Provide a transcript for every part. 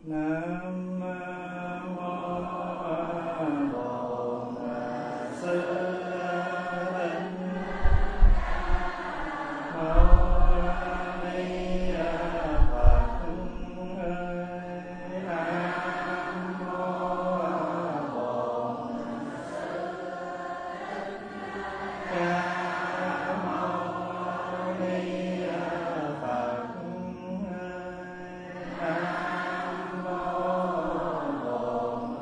Nam mô Bổn Sư Thích Mâu Ni Phật. Nam mô Bổn Sư Thích Ca Mâu Ni Phật. Nam mô Bổn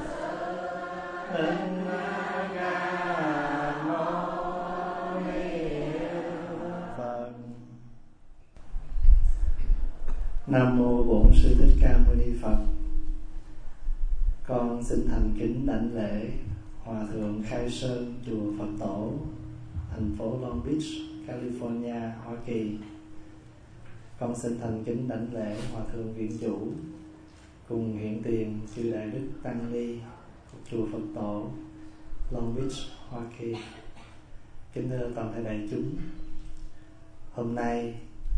Thích Ca Mâu Ni Phật. Nam mô Bổn Sư Thích Ca Mâu Ni Phật. Con xin thành kính đảnh lễ Hòa thượng Khai Sơn, chùa Phật Tổ, thành phố Long Beach, California, Hoa Kỳ. Con xin thành kính đảnh lễ Hòa thượng Viện Chủ cùng hiện tiền chư Đại Đức Tăng Ni chùa Phật Tổ, Long Beach, Hoa Kỳ. Kính thưa toàn thể đại chúng, hôm nay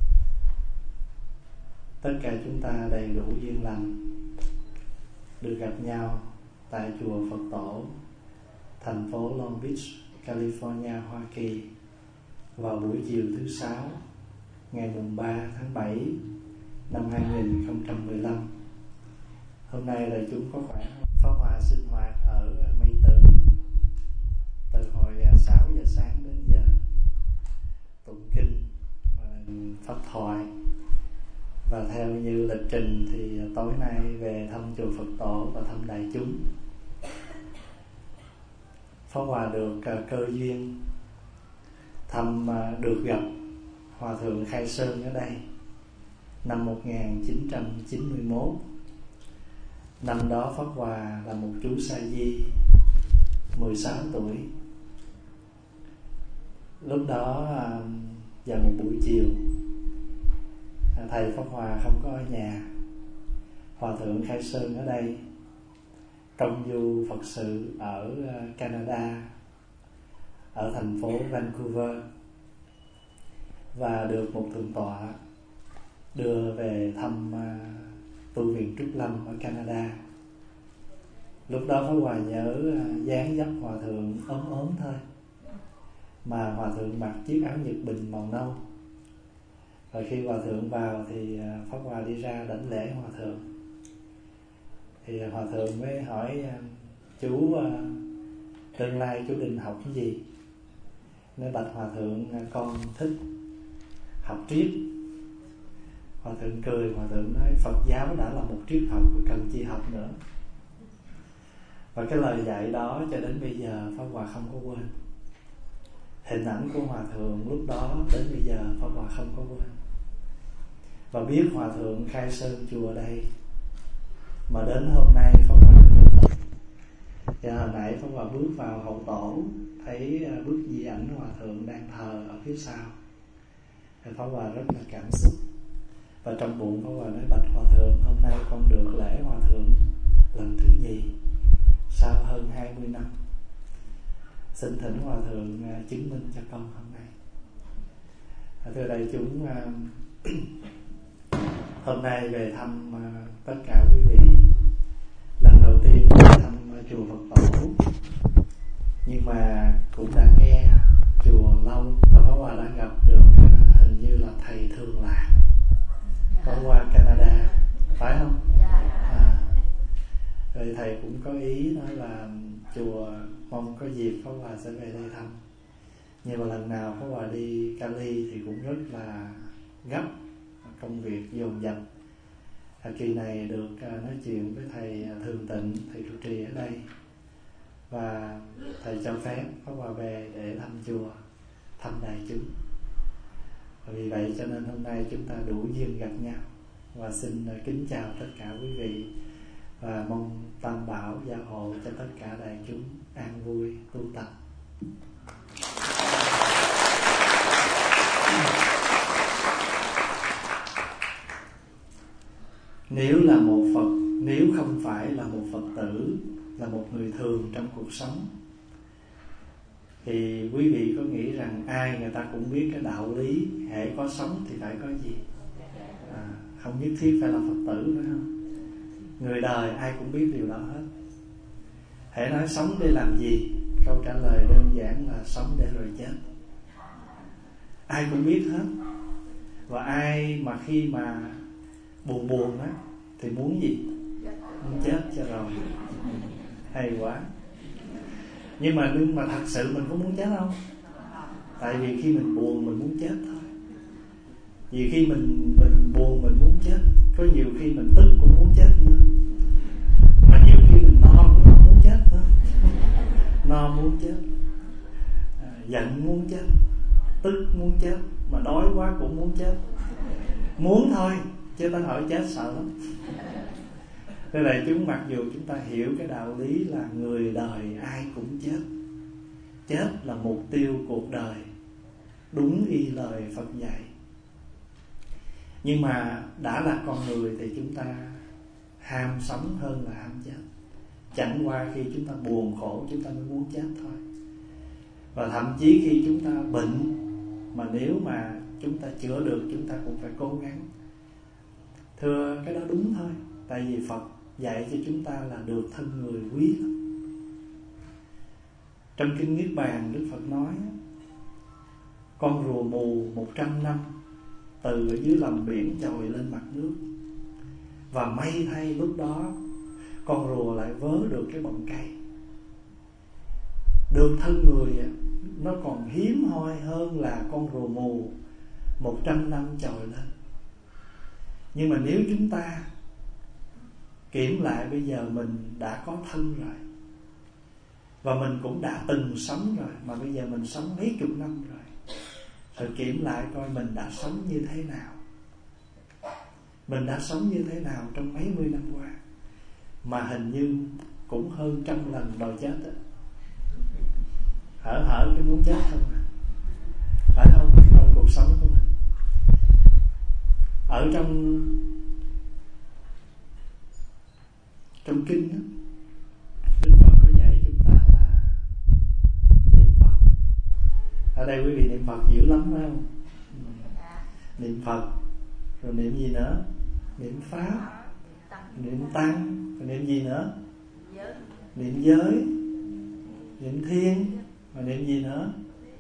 tất cả chúng ta đầy đủ duyên lành được gặp nhau tại chùa Phật Tổ, thành phố Long Beach, California, Hoa Kỳ vào buổi chiều thứ Sáu ngày mùng 3 tháng 7 năm 2015. Hôm nay là chúng có khoảng pháp hòa sinh hoạt ở Mây Từ từ hồi 6 giờ sáng đến giờ, tụng kinh, pháp thoại. Và theo như lịch trình thì tối nay về thăm chùa Phật Tổ và thăm đại chúng. Pháp hòa được cơ duyên được gặp Hòa thượng Khai Sơn ở đây năm 1991. Năm đó Pháp Hòa là một chú sa di 16 tuổi. Lúc đó vào một buổi chiều, thầy Pháp Hòa không có ở nhà. Hòa thượng Khai Sơn ở đây công du Phật sự ở Canada, ở thành phố Vancouver, và được một thượng tọa đưa về thăm tu viện Trúc Lâm ở Canada. Lúc đó Pháp Hòa nhớ dáng dấp Hòa thượng ốm thôi, mà Hòa thượng mặc chiếc áo Nhật Bình màu nâu. Và khi Hòa thượng vào thì Pháp Hòa đi ra đảnh lễ Hòa thượng. Thì Hòa thượng mới hỏi chú tương lai chú định học cái gì? Nói bạch Hòa thượng con thích học triết. Hòa thượng cười, Hòa thượng nói Phật giáo đã là một triết học, cần chi học nữa. Và cái lời dạy đó cho đến bây giờ Pháp Hòa không có quên. Hình ảnh của Hòa thượng lúc đó đến bây giờ Pháp Hòa không có quên. Và biết Hòa thượng Khai Sơn chùa đây, mà đến hôm nay Pháp Hòa được. Và hồi nãy Pháp Hòa bước vào hậu tổ, thấy bức di ảnh Hòa thượng đang thờ ở phía sau. Thì Pháp Hòa rất là cảm xúc. Và trong bụng Pháp Hòa nói bạch Hòa thượng, hôm nay con được lễ Hòa thượng lần thứ nhì sau hơn 20 năm. Xin thỉnh Hòa thượng chứng minh cho con hôm nay. Thưa đại chúng, hôm nay về thăm tất cả quý vị. Lần đầu tiên về thăm chùa Phật Tổ, nhưng mà cũng đã nghe chùa lâu. Và Pháp Hòa đã gặp được hình như là thầy Thường Lạc ở qua Canada, phải không? Rồi thầy cũng có ý nói là chùa mong có dịp Pháp Hòa sẽ về đây thăm. Nhưng mà lần nào Pháp Hòa đi Cali thì cũng rất là gấp, công việc dồn dập. Kỳ này được nói chuyện với thầy Thường Tịnh, thầy trụ trì ở đây, và thầy cho phép Pháp Hòa về để thăm chùa, thăm đại chúng. Và vì vậy cho nên hôm nay chúng ta đủ duyên gặp nhau. Và xin kính chào tất cả quý vị, và mong Tam Bảo gia hộ cho tất cả đại chúng an vui tu tập. Nếu không phải là một Phật tử, là một người thường trong cuộc sống, thì quý vị có nghĩ rằng ai người ta cũng biết cái đạo lý hễ có sống thì phải có gì? Không nhất thiết phải là Phật tử, phải không? Người đời ai cũng biết điều đó hết. Hễ nói sống để làm gì, câu trả lời đơn giản là sống để rồi chết. Ai cũng biết hết. Và ai mà khi mà buồn á thì muốn gì? Muốn chết cho rồi. Hay quá. Nhưng mà thật sự mình có muốn chết không? Tại vì khi mình buồn mình muốn chết thôi. Vì khi mình buồn mình muốn chết. Có nhiều khi mình tức cũng muốn chết nữa. Mà nhiều khi mình no cũng muốn chết nữa. No muốn chết, giận muốn chết, tức muốn chết, mà đói quá cũng muốn chết. Muốn thôi, chứ ta hỏi chết sợ lắm. Thế là mặc dù chúng ta hiểu cái đạo lý là người đời ai cũng chết, chết là mục tiêu cuộc đời, đúng y lời Phật dạy. Nhưng mà đã là con người thì chúng ta ham sống hơn là ham chết. Chẳng qua khi chúng ta buồn khổ chúng ta mới muốn chết thôi. Và thậm chí khi chúng ta bệnh, mà nếu mà chúng ta chữa được chúng ta cũng phải cố gắng. Thưa, cái đó đúng thôi. Tại vì Phật dạy cho chúng ta là được thân người quý lắm. Trong Kinh Niết Bàn, Đức Phật nói con rùa mù 100 năm từ ở dưới lòng biển trồi lên mặt nước. Và may thay lúc đó con rùa lại vớ được cái bọng cây. Được thân người nó còn hiếm hoi hơn là con rùa mù 100 năm trồi lên. Nhưng mà nếu chúng ta kiểm lại bây giờ mình đã có thân rồi, và mình cũng đã từng sống rồi, mà bây giờ mình sống mấy chục năm rồi, rồi kiểm lại coi mình đã sống như thế nào. Mình đã sống như thế nào trong mấy mươi năm qua, mà hình như cũng hơn 100 lần đòi chết đó. Hở cái muốn chết không à? Phải không? Trong cuộc sống của mình, ở trong kinh đó, Đức Phật có dạy chúng ta là niệm Phật. Ở đây quý vị niệm Phật dữ lắm phải không? Niệm Phật, rồi niệm gì nữa? Niệm Pháp, niệm Tăng, rồi niệm gì nữa? Niệm giới, niệm Thiên, và niệm gì nữa?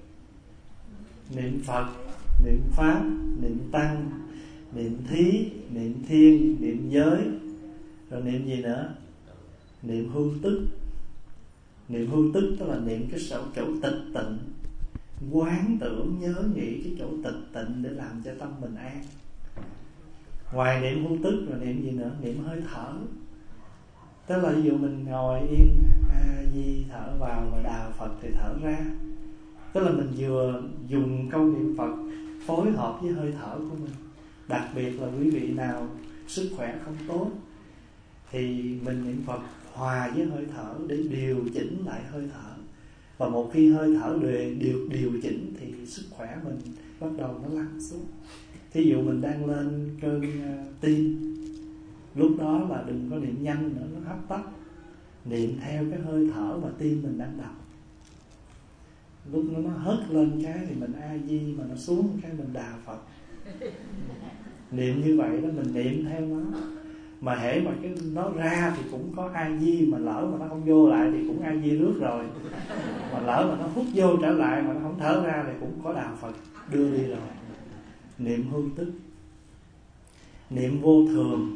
Niệm Phật, niệm Pháp, niệm Tăng, niệm Thí, niệm Thiên, niệm giới, rồi niệm gì nữa? Niệm hưu tức. Niệm hưu tức tức là niệm cái chỗ tịch tịnh, quán tưởng nhớ nghĩ cái chỗ tịch tịnh để làm cho tâm mình an. Ngoài niệm hưu tức rồi niệm gì nữa? Niệm hơi thở. Tức là ví dụ mình ngồi yên, A Di thở vào và đà Phật thì thở ra. Tức là mình vừa dùng câu niệm Phật phối hợp với hơi thở của mình. Đặc biệt là quý vị nào sức khỏe không tốt thì mình niệm Phật hòa với hơi thở để điều chỉnh lại hơi thở. Và một khi hơi thở được điều chỉnh thì sức khỏe mình bắt đầu nó lắng xuống. Thí dụ mình đang lên cơn tim, lúc đó là đừng có niệm nhanh nữa, nó hấp tấp. Niệm theo cái hơi thở mà tim mình đang đập. Lúc nó hất lên cái thì mình A Di, mà nó xuống cái mình đà Phật. Niệm như vậy đó, mình niệm theo nó. Mà hễ mà cái nó ra thì cũng có A Di, mà lỡ mà nó không vô lại thì cũng A Di rước rồi. Mà lỡ mà nó hút vô trở lại mà nó không thở ra thì cũng có đà Phật đưa đi rồi. Niệm hưu tức, niệm vô thường,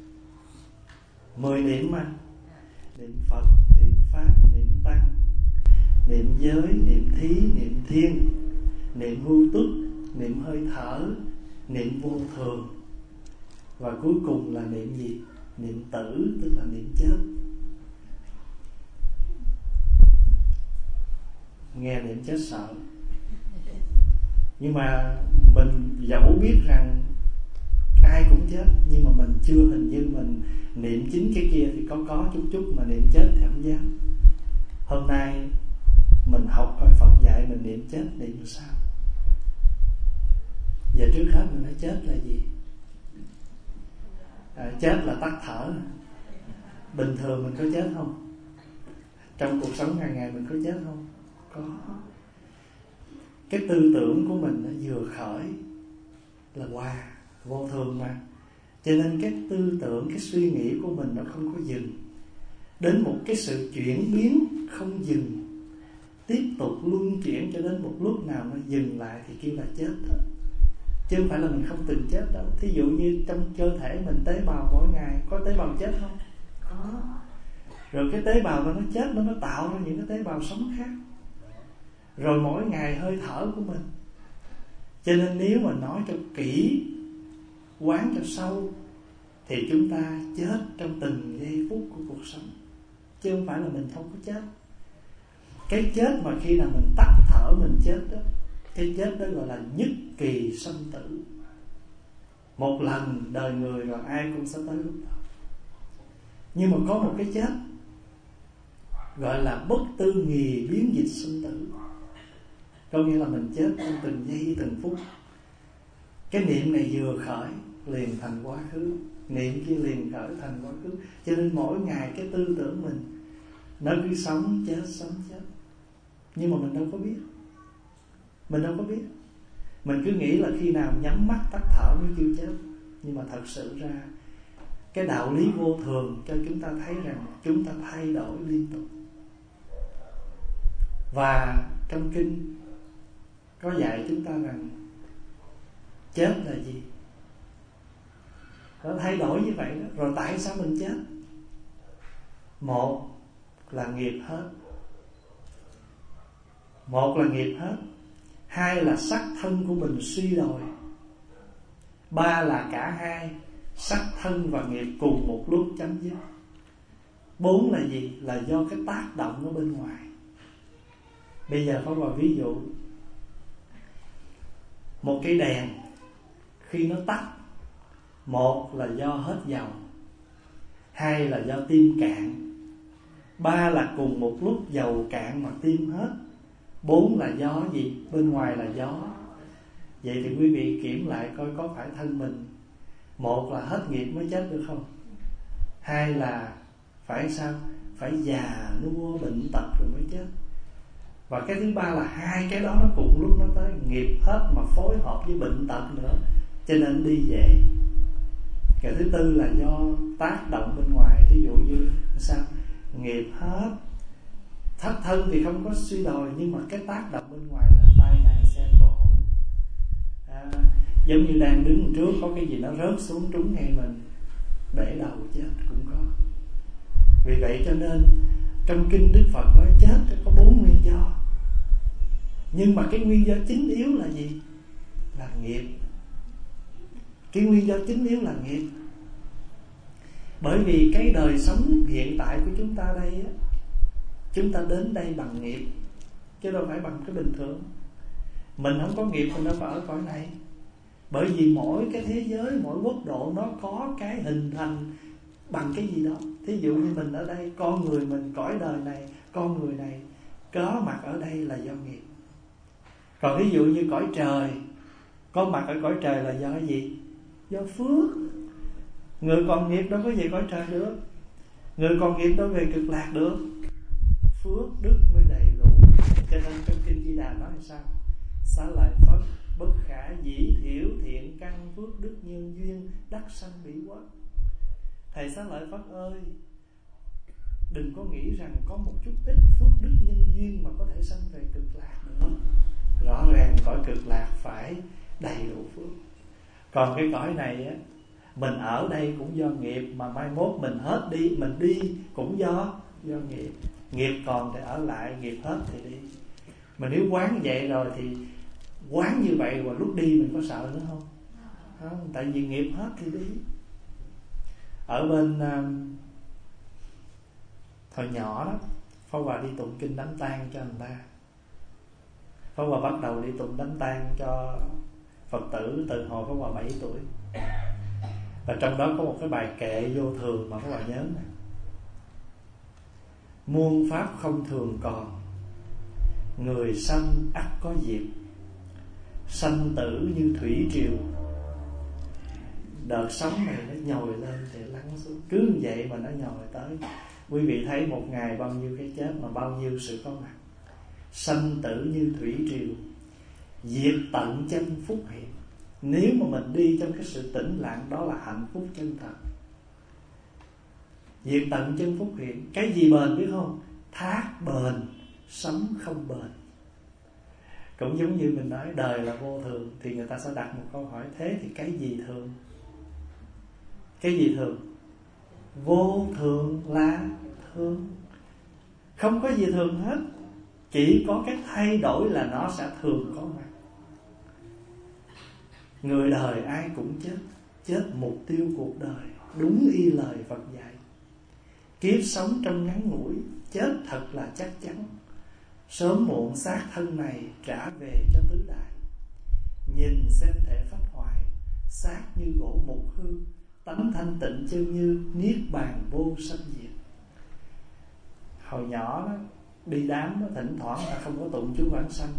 10 niệm mà. Niệm Phật, niệm Pháp, niệm Tăng, niệm giới, niệm Thí, niệm Thiên, niệm hưu tức, niệm hơi thở, niệm vô thường. Và cuối cùng là niệm gì? Niệm tử, tức là niệm chết. Nghe niệm chết sợ. Nhưng mà mình dẫu biết rằng ai cũng chết, nhưng mà mình chưa hình như mình niệm chính cái kia thì có chút mà niệm chết thì không dám. Hôm nay mình học coi Phật dạy mình niệm chết niệm làm sao. Giờ trước hết mình nói chết là gì? Chết là tắt thở. Bình thường mình có chết không? Trong cuộc sống ngày ngày mình có chết không? Có. Cái tư tưởng của mình nó vừa khởi là vô thường mà. Cho nên cái tư tưởng, cái suy nghĩ của mình nó không có dừng. Đến một cái sự chuyển biến không dừng, tiếp tục luân chuyển cho đến một lúc nào nó dừng lại thì kêu là chết đó. Chứ không phải là mình không từng chết đâu. Thí dụ như trong cơ thể mình tế bào mỗi ngày, có tế bào chết không? Có. Rồi cái tế bào nó chết, nó tạo ra những cái tế bào sống khác. Rồi mỗi ngày hơi thở của mình. Cho nên nếu mà nói cho kỹ, quán cho sâu, thì chúng ta chết trong từng giây phút của cuộc sống, chứ không phải là mình không có chết. Cái chết mà khi nào mình tắt thở mình chết đó, cái chết đó gọi là nhất kỳ sanh tử. Một lần đời người rồi ai cũng sẽ tới lúc đó. Nhưng mà có một cái chết gọi là bất tư nghì biến dịch sinh tử. Có nghĩa là mình chết trong từng giây từng phút. Cái niệm này vừa khởi liền thành quá khứ, niệm kia liền khởi thành quá khứ. Cho nên mỗi ngày cái tư tưởng mình nó cứ sống chết. Nhưng mà mình đâu có biết. Mình cứ nghĩ là khi nào nhắm mắt tắt thở mới kêu chết. Nhưng mà thật sự ra cái đạo lý vô thường cho chúng ta thấy rằng chúng ta thay đổi liên tục. Và trong kinh có dạy chúng ta rằng chết là gì? Nó thay đổi như vậy đó. Rồi tại sao mình chết? Một là nghiệp hết. Hai là sắc thân của mình suy đồi. Ba là cả hai, sắc thân và nghiệp cùng một lúc chấm dứt. Bốn là gì? Là do cái tác động ở bên ngoài. Bây giờ có một ví dụ. Một cây đèn khi nó tắt, một là do hết dầu, hai là do tim cạn, ba là cùng một lúc dầu cạn mà tim hết, bốn là do gì? Bên ngoài là gió. Vậy thì quý vị kiểm lại coi có phải thân mình một là hết nghiệp mới chết được không? Hai là phải sao? Phải già nua bệnh tật rồi mới chết. Và cái thứ ba là hai cái đó nó cùng lúc nó tới, nghiệp hết mà phối hợp với bệnh tật nữa, cho nên đi về. Cái thứ tư là do tác động bên ngoài. Ví dụ như sao? Nghiệp hết, thất thân thì không có suy đồi, nhưng mà cái tác động bên ngoài là tai nạn xe cộ, giống như đang đứng trước có cái gì nó rớt xuống trúng ngay mình, bể đầu chết cũng có. Vì vậy cho nên trong kinh Đức Phật nói chết có 4 nguyên do. Nhưng mà cái nguyên do chính yếu là gì? Là nghiệp. Cái nguyên do chính yếu là nghiệp. Bởi vì cái đời sống hiện tại của chúng ta đây á, chúng ta đến đây bằng nghiệp, chứ đâu phải bằng cái bình thường. Mình không có nghiệp mình đâu phải ở cõi này. Bởi vì mỗi cái thế giới, mỗi quốc độ nó có cái hình thành bằng cái gì đó. Thí dụ như mình ở đây, con người mình, cõi đời này, con người này có mặt ở đây là do nghiệp. Còn ví dụ như cõi trời, có mặt ở cõi trời là do gì? Do phước. Người còn nghiệp đâu có về cõi trời được. Người còn nghiệp đâu về cực lạc được. Phước đức mới đầy đủ. Cho nên trong kinh Di Đà nói là sao? Xá lợi Phất bất khả dĩ thiểu thiện căn phước đức nhân duyên đắc sanh bỉ quốc. Thầy Xá lợi Phất ơi, đừng có nghĩ rằng có một chút ít phước đức nhân duyên mà có thể sanh về cực lạc nữa. Rõ ràng cõi cực lạc phải đầy đủ phước. Còn cái cõi này á, mình ở đây cũng do nghiệp, mà mai mốt mình hết đi, mình đi cũng do nghiệp. Nghiệp còn thì ở lại, nghiệp hết thì đi. Mà nếu quán vậy rồi thì quán như vậy và lúc đi mình có sợ nữa không? Không, tại vì nghiệp hết thì đi. Ở bên hồi nhỏ đó, Pháp Hòa đi tụng kinh đám tang cho người ta. Pháp Hòa bắt đầu đi tụng đám tang cho Phật tử từ hồi Pháp Hòa 7 tuổi. Và trong đó có một cái bài kệ vô thường mà Pháp Hòa nhớ này. Muôn pháp không thường còn, người sanh ắt có diệt. Sanh tử như thủy triều, đợt sóng này nó nhồi lên thì lắng xuống. Cứ như vậy mà nó nhồi tới. Quý vị thấy một ngày bao nhiêu cái chết mà bao nhiêu sự có mặt. Sanh tử như thủy triều, diệt tận chân phúc hiện. Nếu mà mình đi trong cái sự tĩnh lặng, đó là hạnh phúc chân thật. Diệt tận chân phúc hiện. Cái gì bền biết không? Thác bền, sống không bền. Cũng giống như mình nói đời là vô thường, thì người ta sẽ đặt một câu hỏi: thế thì cái gì thường? Cái gì thường? Vô thường là thường. Không có gì thường hết. Chỉ có cái thay đổi là nó sẽ thường có mặt. Người đời ai cũng chết. Chết mục tiêu cuộc đời, đúng y lời Phật dạy. Kiếp sống trong ngắn ngủi, chết thật là chắc chắn. Sớm muộn xác thân này trả về cho tứ đại. Nhìn xem thể phách hoại, xác như gỗ mục hư. Tánh thanh tịnh chân như niết bàn vô sanh diệt. Hồi nhỏ đó, đi đám đó, thỉnh thoảng là không có tụng chú Quảng Sanh.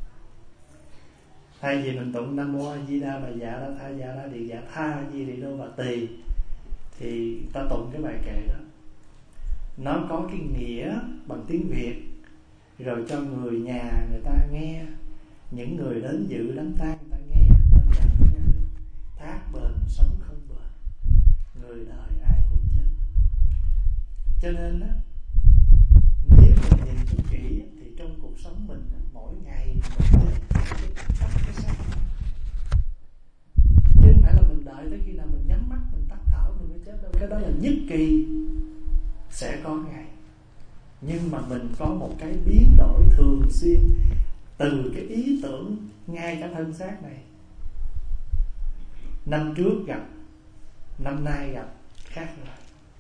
Thay vì mình tụng Nam Mô A Di Đà Bà Dạ Đa Tha Dạ Đa Địa Dạ Tha Di Địa Đô Bà Tỳ, thì ta tụng cái bài kệ đó. Nó có cái nghĩa bằng tiếng Việt, rồi cho người nhà người ta nghe, những người đến dự đám tang người ta nghe, nên dặn nghe được. Thác bền sống không bền, người đời ai cũng chết. Cho nên á, nếu mình nhìn cho kỹ thì trong cuộc sống mình mỗi ngày mình chết cái xác. Chứ không phải là mình đợi tới khi nào mình nhắm mắt mình tắt thở mình mới chết đâu. Cái đó là nhất kỳ sẽ có ngày. Nhưng mà mình có một cái biến đổi thường xuyên từ cái ý tưởng ngay cả thân xác này. Năm trước gặp, năm nay gặp khác rồi.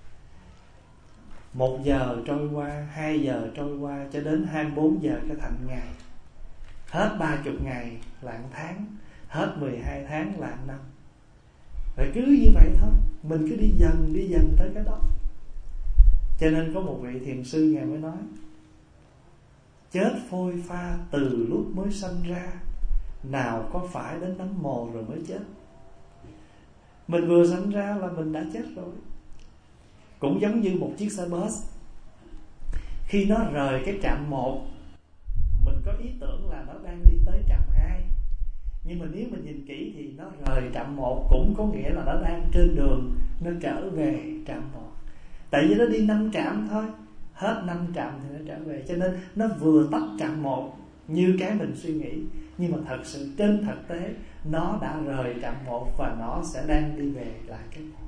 1 giờ trôi qua, 2 giờ trôi qua, cho đến 24 giờ cái thành ngày. Hết 30 ngày là 1 tháng, hết 12 tháng là 1 năm. Rồi cứ như vậy thôi, mình cứ đi dần tới cái đó. Cho nên có một vị thiền sư Ngài mới nói: chết phôi pha từ lúc mới sanh ra, nào có phải đến nắm mồ rồi mới chết. Mình vừa sanh ra là mình đã chết rồi. Cũng giống như một chiếc xe bus, khi nó rời cái trạm 1, mình có ý tưởng là nó đang đi tới trạm 2. Nhưng mà nếu mình nhìn kỹ thì nó rời trạm 1 cũng có nghĩa là nó đang trên đường nó trở về trạm 1. Tại vì nó đi 5 trạm thôi, hết 5 trạm thì nó trở về. Cho nên nó vừa tắt trạm 1 như cái mình suy nghĩ, nhưng mà thật sự trên thực tế nó đã rời trạm 1 và nó sẽ đang đi về lại cái 1.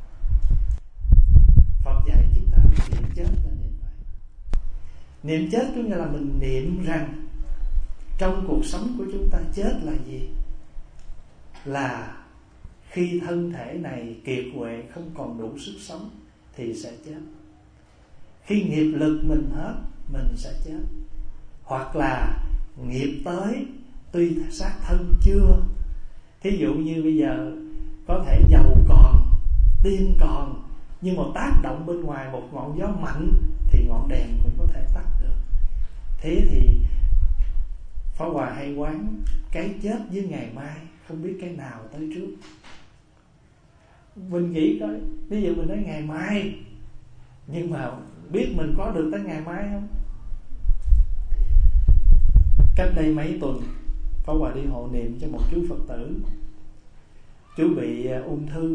Phật dạy chúng ta niệm chết là niệm vậy. Niệm chết có nghĩa là mình niệm rằng trong cuộc sống của chúng ta chết là gì? Là khi thân thể này kiệt quệ không còn đủ sức sống thì sẽ chết. Khi nghiệp lực mình hết mình sẽ chết. Hoặc là nghiệp tới tuy xác thân chưa. Thí dụ như bây giờ có thể dầu còn, tim còn, nhưng mà tác động bên ngoài một ngọn gió mạnh thì ngọn đèn cũng có thể tắt được. Thế thì Pháp Hòa hay quán cái chết với ngày mai, không biết cái nào tới trước. Mình nghĩ coi, ví dụ mình nói ngày mai, nhưng mà biết mình có được tới ngày mai không? Cách đây mấy tuần, Pháp Hòa đi hộ niệm cho một chú Phật tử. Chú bị ung thư,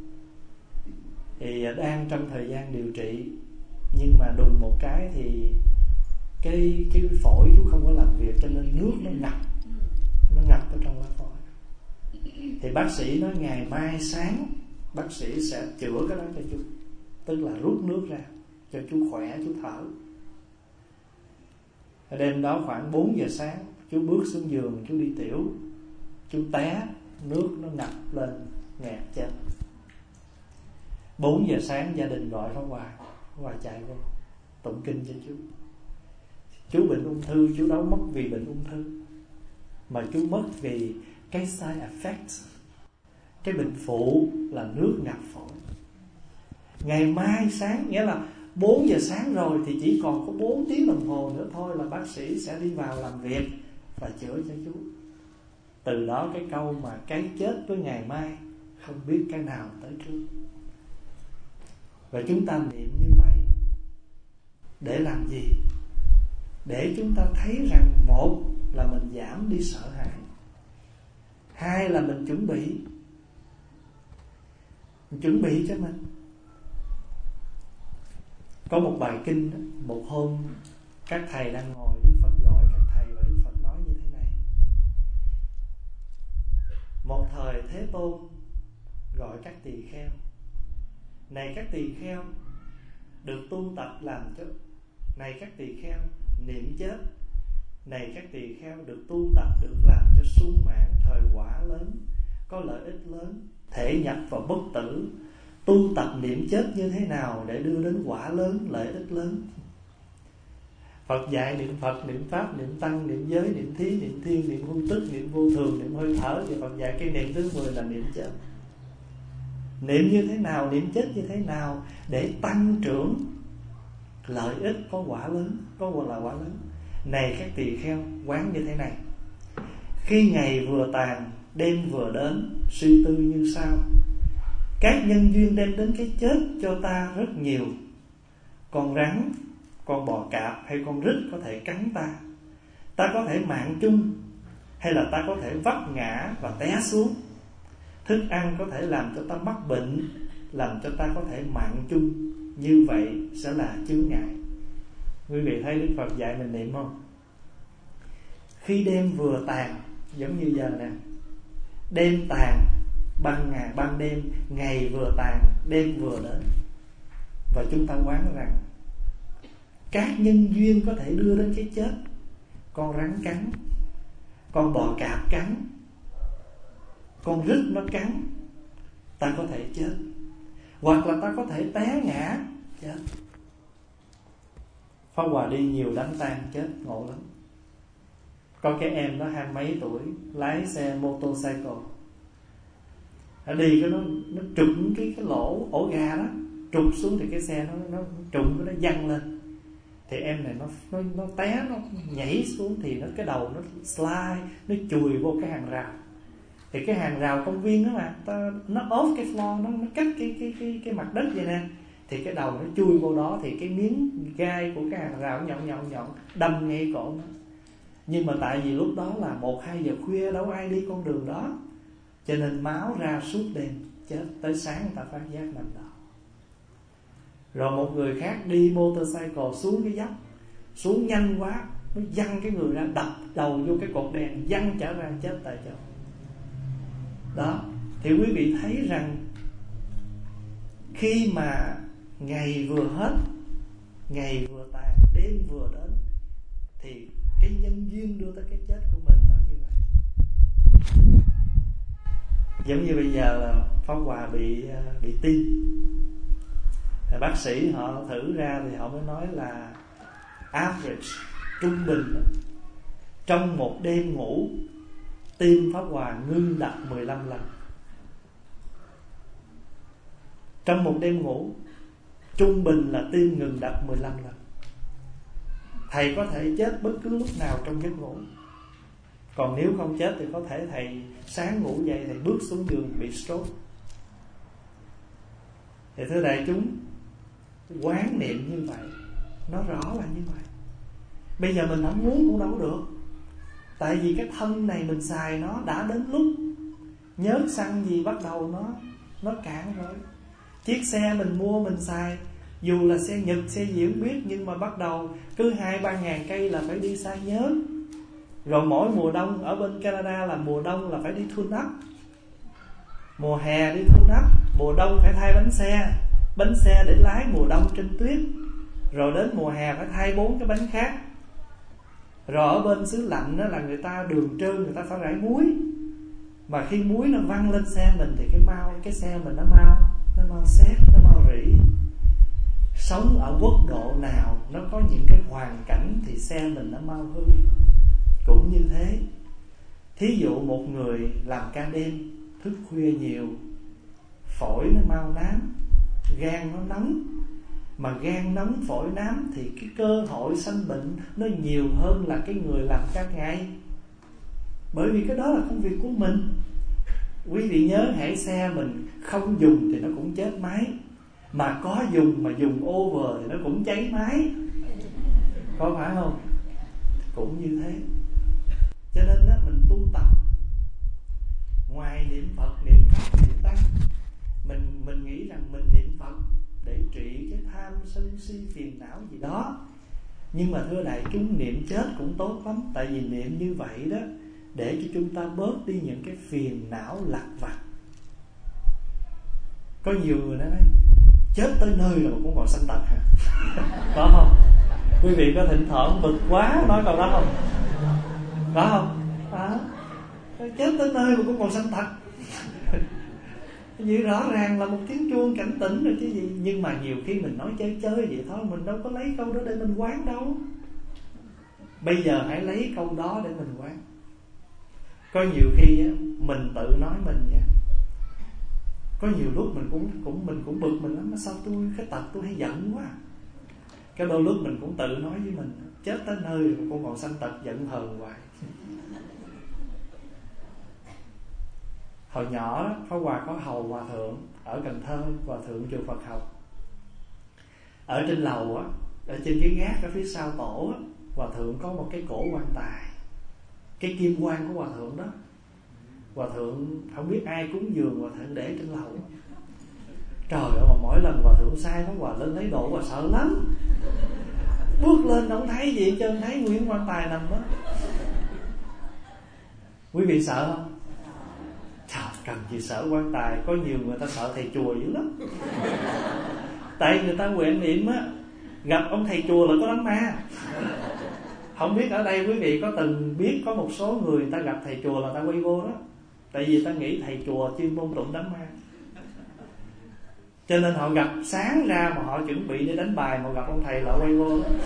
thì đang trong thời gian điều trị, nhưng mà đùng một cái thì cái phổi chú không có làm việc, cho nên nước nó ngập ở trong lá phổi. Thì bác sĩ nói ngày mai sáng bác sĩ sẽ chữa cái đó cho chú, tức là rút nước ra cho chú khỏe, chú thở. Đêm đó khoảng 4 giờ sáng, chú bước xuống giường, chú đi tiểu, chú té, nước nó ngập lên, nghẹt chết. 4 giờ sáng gia đình gọi Pháp Hòa chạy vô tụng kinh cho chú. Chú bệnh ung thư, chú đâu mất vì bệnh ung thư, mà chú mất vì cái side effect, cái bệnh phụ là nước ngập phổi. Ngày mai sáng, nghĩa là 4 giờ sáng rồi thì chỉ còn có 4 tiếng đồng hồ nữa thôi là bác sĩ sẽ đi vào làm việc và chữa cho chú. Từ đó cái câu mà cái chết với ngày mai không biết cái nào tới trước. Và chúng ta niệm như vậy để làm gì? Để chúng ta thấy rằng, một là mình giảm đi sợ hãi, hai là mình chuẩn bị cho mình. Có một bài kinh đó, một hôm các thầy đang ngồi, Đức Phật gọi các thầy và Đức Phật nói như thế này: một thời Thế Tôn gọi các tỳ kheo: này các tỳ kheo, được tu tập làm cho, này các tỳ kheo niệm chết, này các tỳ kheo được tu tập, được làm cho sung mãn thời quả lớn, có lợi ích lớn, thể nhập vào bất tử. Tu tập niệm chết như thế nào để đưa đến quả lớn, lợi ích lớn? Phật dạy niệm Phật, niệm Pháp, niệm Tăng, niệm giới, niệm thí, niệm thiên, niệm vô tức, niệm vô thường, niệm hơi thở. Thì Phật dạy cái niệm thứ 10 là niệm chết. Niệm như thế nào, niệm chết như thế nào để tăng trưởng lợi ích, có quả lớn, có gọi là quả lớn. Này các tỳ kheo, quán như thế này: khi ngày vừa tàn, đêm vừa đến, suy tư như sau: các nhân duyên đem đến cái chết cho ta rất nhiều. Con rắn, con bò cạp hay con rít có thể cắn ta. Ta có thể mạng chung, hay là ta có thể vấp ngã và té xuống. Thức ăn có thể làm cho ta mắc bệnh, làm cho ta có thể mạng chung. Như vậy sẽ là chướng ngại. Quý vị thấy Đức Phật dạy mình niệm không? Khi đêm vừa tàn, giống như giờ nè, đêm tàn, ban đêm, ngày vừa tàn, đêm vừa đến. Và chúng ta quán rằng các nhân duyên có thể đưa đến cái chết. Con rắn cắn, con bò cạp cắn, con rít nó cắn, ta có thể chết. Hoặc là ta có thể té ngã, chết. Pháp Hòa đi nhiều đám tang chết ngộ lắm. Có cái em nó 20 mấy tuổi, lái xe motorcycle, nó đi cái nó trụng cái lỗ ổ ga đó, trục xuống thì cái xe nó trụng, nó văng lên. Thì em này nó té, nó nhảy xuống thì cái đầu nó slide, nó chùi vô cái hàng rào. Thì cái hàng rào công viên đó mà nó off cái floor, nó cách cái mặt đất vậy nè. Thì cái đầu nó chui vô đó, thì cái miếng gai của cái hàng rào nhọn đâm ngay cổ nó. Nhưng mà tại vì lúc đó là 1-2 giờ khuya, đâu ai đi con đường đó, cho nên máu ra suốt đêm, chết. Tới sáng người ta phát giác nằm đó. Rồi một người khác đi motorcycle xuống cái dốc, xuống nhanh quá, nó văng cái người ra, đập đầu vô cái cột đèn, văng trở ra, chết tại chỗ. Đó, thì quý vị thấy rằng khi mà ngày vừa hết, ngày vừa tàn, đêm vừa đến, thì cái nhân duyên đưa tới cái chết của mình nó như vậy. Giống như bây giờ là Pháp Hòa bị tim. Bác sĩ họ thử ra thì họ mới nói là average, trung bình đó, trong một đêm ngủ, tim Pháp Hòa ngưng đập 15 lần. Trong một đêm ngủ, trung bình là tim ngừng đập 15 lần. Thầy có thể chết bất cứ lúc nào trong giấc ngủ. Còn nếu không chết thì có thể thầy sáng ngủ dậy, thầy bước xuống giường bị stroke. Thì thưa đại chúng, quán niệm như vậy, nó rõ là như vậy. Bây giờ mình không muốn cũng đâu được. Tại vì cái thân này mình xài nó đã đến lúc nhớ xăng gì bắt đầu nó cạn rồi. Chiếc xe mình mua mình xài, dù là xe Nhật, xe gì không biết, nhưng mà bắt đầu cứ 2-3 ngàn cây là phải đi xay nhớ. Rồi mỗi mùa đông ở bên Canada là mùa đông là phải đi tune up, mùa hè đi tune up, mùa đông phải thay bánh xe để lái mùa đông trên tuyết. Rồi đến mùa hè phải thay 4 cái bánh khác. Rồi ở bên xứ lạnh đó là người ta đường trơn, người ta phải rải muối. Mà khi muối nó văng lên xe mình thì cái xe mình nó mau xét, nó mau rỉ. Sống ở quốc độ nào nó có những cái hoàn cảnh thì xe mình nó mau hư. Cũng như thế, thí dụ một người làm ca đêm, thức khuya nhiều, phổi nó mau nám, gan nó nóng. Mà gan nóng phổi nám thì cái cơ hội sanh bệnh nó nhiều hơn là cái người làm ca ngày. Bởi vì cái đó là công việc của mình. Quý vị nhớ, hãy xe mình không dùng thì nó cũng chết máy, mà có dùng mà dùng over thì nó cũng cháy máy. Có phải không? Cũng như thế. Cho nên đó, mình tu tập ngoài niệm Phật, niệm Pháp, niệm Tăng, mình nghĩ rằng mình niệm Phật để trị cái tham sân si phiền não gì đó. Nhưng mà thưa đại chúng, niệm chết cũng tốt lắm. Tại vì niệm như vậy đó để cho chúng ta bớt đi những cái phiền não lặt vặt. Có nhiều người nói chết tới nơi rồi mà cũng còn sanh tật hả? Có không? Quý vị có thỉnh thoảng bực quá nói câu đó không? Có không? Chết tới nơi mà cũng còn sanh tật. Như rõ ràng là một tiếng chuông cảnh tỉnh rồi chứ gì. Nhưng mà nhiều khi mình nói chơi chơi vậy thôi, mình đâu có lấy câu đó để mình quán đâu. Bây giờ hãy lấy câu đó để mình quán. Có nhiều khi á, mình tự nói mình nha, có nhiều lúc mình cũng bực mình lắm. Sao cái tật tôi hay giận quá. Cái đôi lúc mình cũng tự nói với mình, chết tới nơi rồi cũng còn sanh tật giận hờn hoài. Hồi nhỏ Pháp Hòa có hầu hòa thượng ở Cần Thơ, hòa thượng chùa Phật học. Ở trên lầu á, ở trên cái gác ở phía sau tổ á, hòa thượng có một cái cổ quan tài, cái kim quan của hòa thượng đó. Hòa thượng không biết ai cúng dường, hòa thượng để trên lầu. Trời ơi, mà mỗi lần hòa thượng sai Pháp Hòa lên lấy đồ, Hòa sợ lắm. Bước lên không thấy gì hết trơn, thấy nguyên quan tài nằm đó. Quý vị sợ không? Trời, cần gì sợ quan tài. Có nhiều người ta sợ thầy chùa dữ lắm. Tại người ta nguyện niệm á, gặp ông thầy chùa là có đám ma. Không biết ở đây quý vị có từng biết có một số người ta gặp thầy chùa là ta quay vô đó. Tại vì ta nghĩ thầy chùa chuyên môn tụng đám ma, cho nên họ gặp sáng ra mà họ chuẩn bị để đánh bài, mà gặp ông thầy là quay vô đó.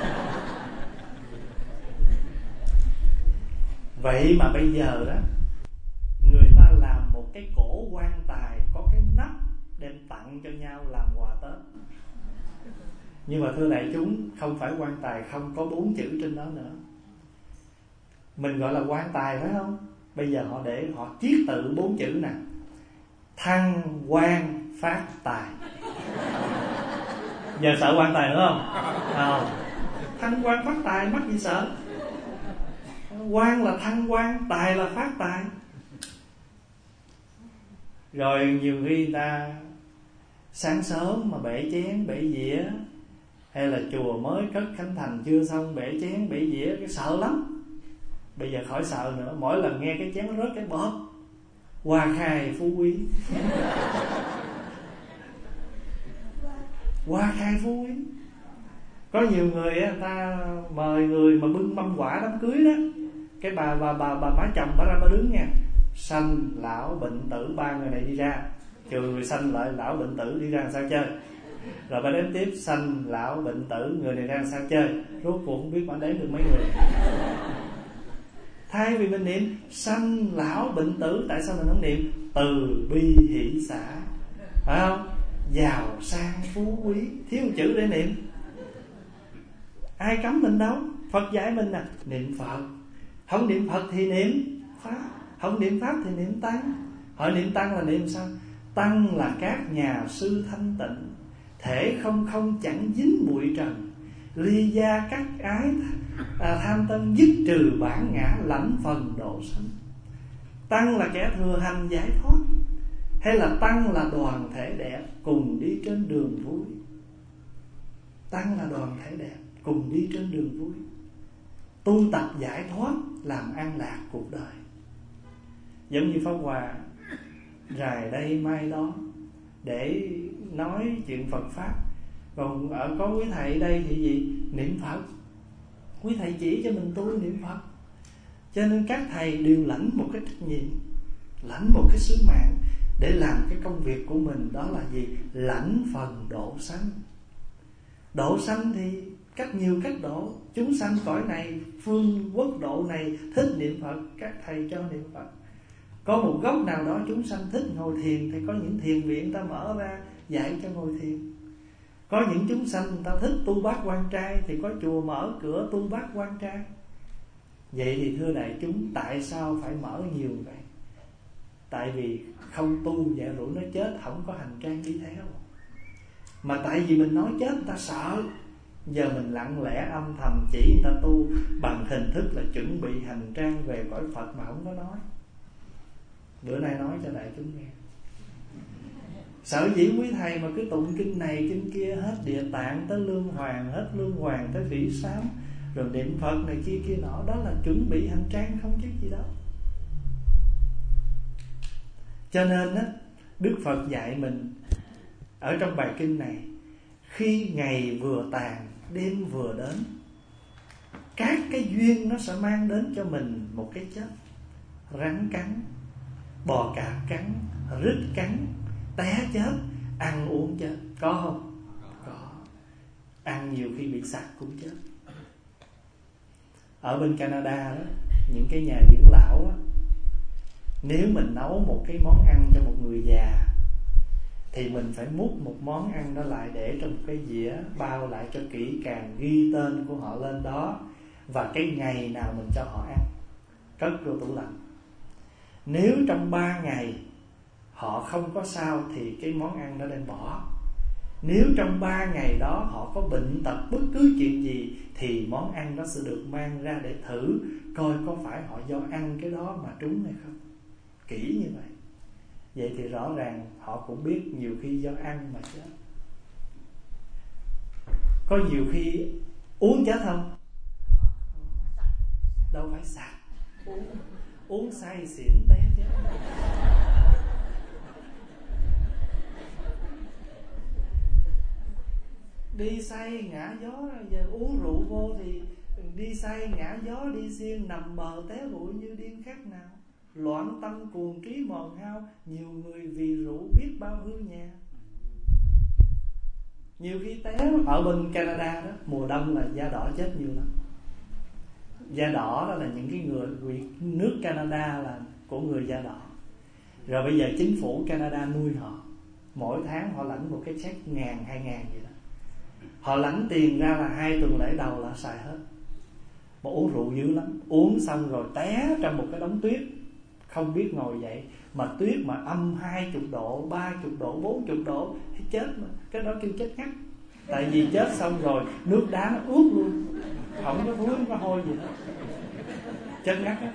Vậy mà bây giờ đó, người ta làm một cái cổ quan tài có cái nắp đem tặng cho nhau làm quà Tết. Nhưng mà thưa đại chúng, không phải quan tài không có 4 chữ trên đó nữa. Mình gọi là quan tài phải không? Bây giờ họ để họ chiết tự 4 chữ nè: thăng quan phát tài. Giờ sợ quan tài nữa không? Thăng quan phát tài mắc gì sợ. Quan là thăng quan, tài là phát tài. Rồi nhiều khi người ta sáng sớm mà bể chén bể dĩa, hay là chùa mới cất khánh thành chưa xong bể chén bể dĩa, cái sợ lắm. Bây giờ khỏi sợ nữa, mỗi lần nghe cái chén nó rớt cái bóp, hoa khai phú quý. Hoa khai phú quý. Có nhiều người á, người ta mời người mà bưng mâm quả đám cưới đó, cái bà má chồng bà ra bà đứng nha, sanh lão bệnh tử, 3 người này đi ra, trừ người sanh lại lão bệnh tử đi ra sao chơi. Rồi bà đếm tiếp sanh lão bệnh tử, người này ra sao chơi. Rốt cuộc không biết bà đếm được mấy người. Thay vì mình niệm sanh lão bệnh tử, tại sao mình không niệm từ bi hỷ xả, phải không? Giàu sang phú quý, thiếu một chữ để niệm. Ai cấm mình đâu. Phật dạy mình nè, niệm Phật. Không niệm Phật thì niệm Pháp, không niệm Pháp thì niệm Tăng. Hỏi niệm Tăng là niệm sao? Tăng là các nhà sư thanh tịnh, thể không không chẳng dính bụi trần, ly gia các ái tham tân, dứt trừ bản ngã, lãnh phần độ sanh. Tăng là kẻ thừa hành giải thoát, hay là tăng là đoàn thể đẹp cùng đi trên đường vui? Tăng là đoàn thể đẹp cùng đi trên đường vui, tu tập giải thoát, làm an lạc cuộc đời. Giống như Pháp Hòa rày đây mai đó để nói chuyện Phật Pháp. Còn có quý thầy đây thì gì? Niệm Phật. Quý thầy chỉ cho mình tu niệm Phật. Cho nên các thầy đều lãnh một cái trách nhiệm, lãnh một cái sứ mạng để làm cái công việc của mình. Đó là gì? Lãnh phần độ sanh. Độ sanh thì nhiều cách độ. Chúng sanh cõi này, phương quốc độ này thích niệm Phật, các thầy cho niệm Phật. Có một góc nào đó chúng sanh thích ngồi thiền thì có những thiền viện ta mở ra dạy cho ngồi thiền. Có những chúng sanh người ta thích tu bát quan trai thì có chùa mở cửa tu bát quan trai. Vậy thì thưa đại chúng, tại sao phải mở nhiều vậy? Tại vì không tu dạ rủi nó chết, không có hành trang đi theo. Mà tại vì mình nói chết người ta sợ. Giờ mình lặng lẽ âm thầm chỉ người ta tu bằng hình thức là chuẩn bị hành trang về cõi Phật mà không có nói. Bữa nay nói cho đại chúng nghe. Sở dĩ quý thầy mà cứ tụng kinh này kinh kia, hết Địa Tạng tới Lương Hoàng, hết Lương Hoàng tới Phỉ Sám, rồi niệm Phật này kia kia nọ, đó là chuẩn bị hành trang không chứ gì đâu. Cho nên á, Đức Phật dạy mình ở trong bài kinh này, khi ngày vừa tàn, đêm vừa đến, các cái duyên nó sẽ mang đến cho mình một cái chết. Rắn cắn, bò cạp cắn, rít cắn, té chết, ăn uống chết. Có không? Có. Ăn nhiều khi bị sặc cũng chết. Ở bên Canada đó, những cái nhà dưỡng lão đó, nếu mình nấu một cái món ăn cho một người già thì mình phải múc một món ăn đó lại, để trong cái dĩa, bao lại cho kỹ càng, ghi tên của họ lên đó và cái ngày nào mình cho họ ăn, cất vô tủ lạnh. Nếu trong 3 ngày họ không có sao thì cái món ăn đó đem bỏ. Nếu trong 3 ngày đó họ có bệnh tật bất cứ chuyện gì thì món ăn đó sẽ được mang ra để thử coi có phải họ do ăn cái đó mà trúng hay không. Kỹ như vậy. Vậy thì rõ ràng họ cũng biết nhiều khi do ăn mà chết. Có nhiều khi uống chết không? Đâu phải sặc. Uống say xỉn té chết. Đi say ngã gió, giờ uống rượu vô thì đi say ngã gió, đi xiên nằm bờ té bụi như điên khác nào. Loạn tâm cuồng trí mòn hao, nhiều người vì rượu biết bao hư nhà. Nhiều khi té ở bên Canada đó, mùa đông là da đỏ chết nhiều lắm. Da đỏ đó là những cái người nước Canada là của người da đỏ. Rồi bây giờ chính phủ Canada nuôi họ, mỗi tháng họ lãnh một cái check 1.000, 2.000 gì đó. Họ lãnh tiền ra là 2 tuần lễ đầu là xài hết. Mà uống rượu dữ lắm. Uống xong rồi té trong một cái đống tuyết, không biết ngồi dậy. Mà tuyết mà âm 20 độ, 30 độ, 40 độ thì chết mà. Cái đó kêu chết ngắt. Tại vì chết xong rồi nước đá nó ướt luôn, không có thúi, không có hôi gì hết. Chết ngắt á.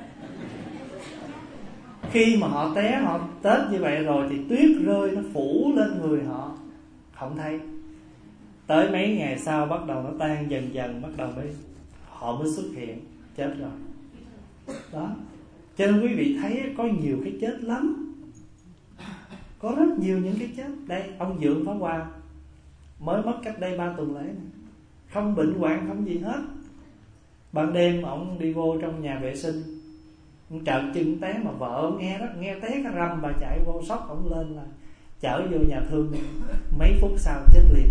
Khi mà họ té, họ tết như vậy rồi thì tuyết rơi nó phủ lên người họ, không thấy. Tới mấy ngày sau bắt đầu nó tan dần dần, bắt đầu họ mới xuất hiện, chết rồi. Đó. Cho nên quý vị thấy có nhiều cái chết lắm. Có rất nhiều những cái chết. Đây, ông Dượng Pháp Hòa mới mất cách đây 3 tuần lễ này. Không bệnh hoạn, không gì hết. Ban đêm ông đi vô trong nhà vệ sinh, ông chợt chân té mà vợ ông nghe đó, nghe té cái rầm, bà chạy vô sốc ông lên là chở vô nhà thương. Mấy phút sau chết liền.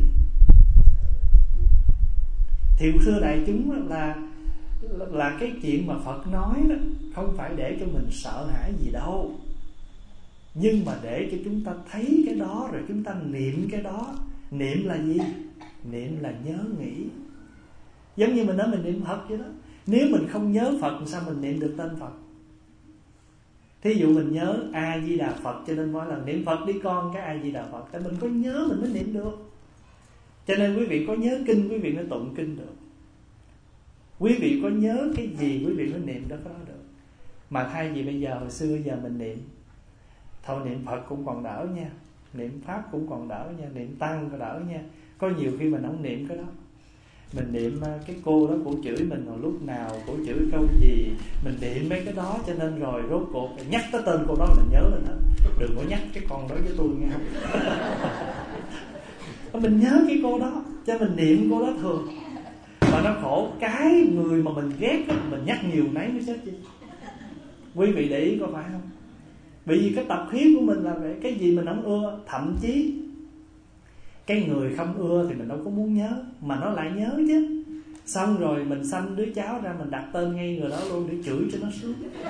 Thì xưa đại chúng là cái chuyện mà Phật nói đó không phải để cho mình sợ hãi gì đâu, nhưng mà để cho chúng ta thấy cái đó rồi chúng ta niệm cái đó. Niệm là gì? Niệm là nhớ nghĩ. Giống như mình nói mình niệm Phật vậy đó. Nếu mình không nhớ Phật sao mình niệm được tên Phật? Thí dụ mình nhớ A Di Đà Phật, cho nên mỗi lần niệm Phật đi con cái A Di Đà Phật, tại mình có nhớ mình mới niệm được. Cho nên quý vị có nhớ kinh, quý vị mới tụng kinh được. Quý vị có nhớ cái gì quý vị mới niệm đó, cái đó được. Mà thay vì bây giờ, hồi xưa giờ mình niệm thôi, niệm Phật cũng còn đỡ nha, niệm Pháp cũng còn đỡ nha, niệm Tăng còn đỡ nha. Có nhiều khi mình không niệm cái đó, mình niệm cái cô đó, cổ chửi mình hồi lúc nào, cổ chửi câu gì, mình niệm mấy cái đó. Cho nên rồi rốt cuộc nhắc tới tên cô đó mình nhớ lên hết. Đừng có nhắc cái con đó với tôi nghe. Mình nhớ cái cô đó, cho mình niệm cô đó thường. Mà nó khổ cái người mà mình ghét đó, mình nhắc nhiều nấy mới chết chứ. Quý vị để ý có phải không? Bởi vì cái tập khí của mình là vậy. Cái gì mình không ưa, thậm chí cái người không ưa thì mình đâu có muốn nhớ, mà nó lại nhớ chứ. Xong rồi mình sanh đứa cháu ra, mình đặt tên ngay người đó luôn để chửi cho nó sướng.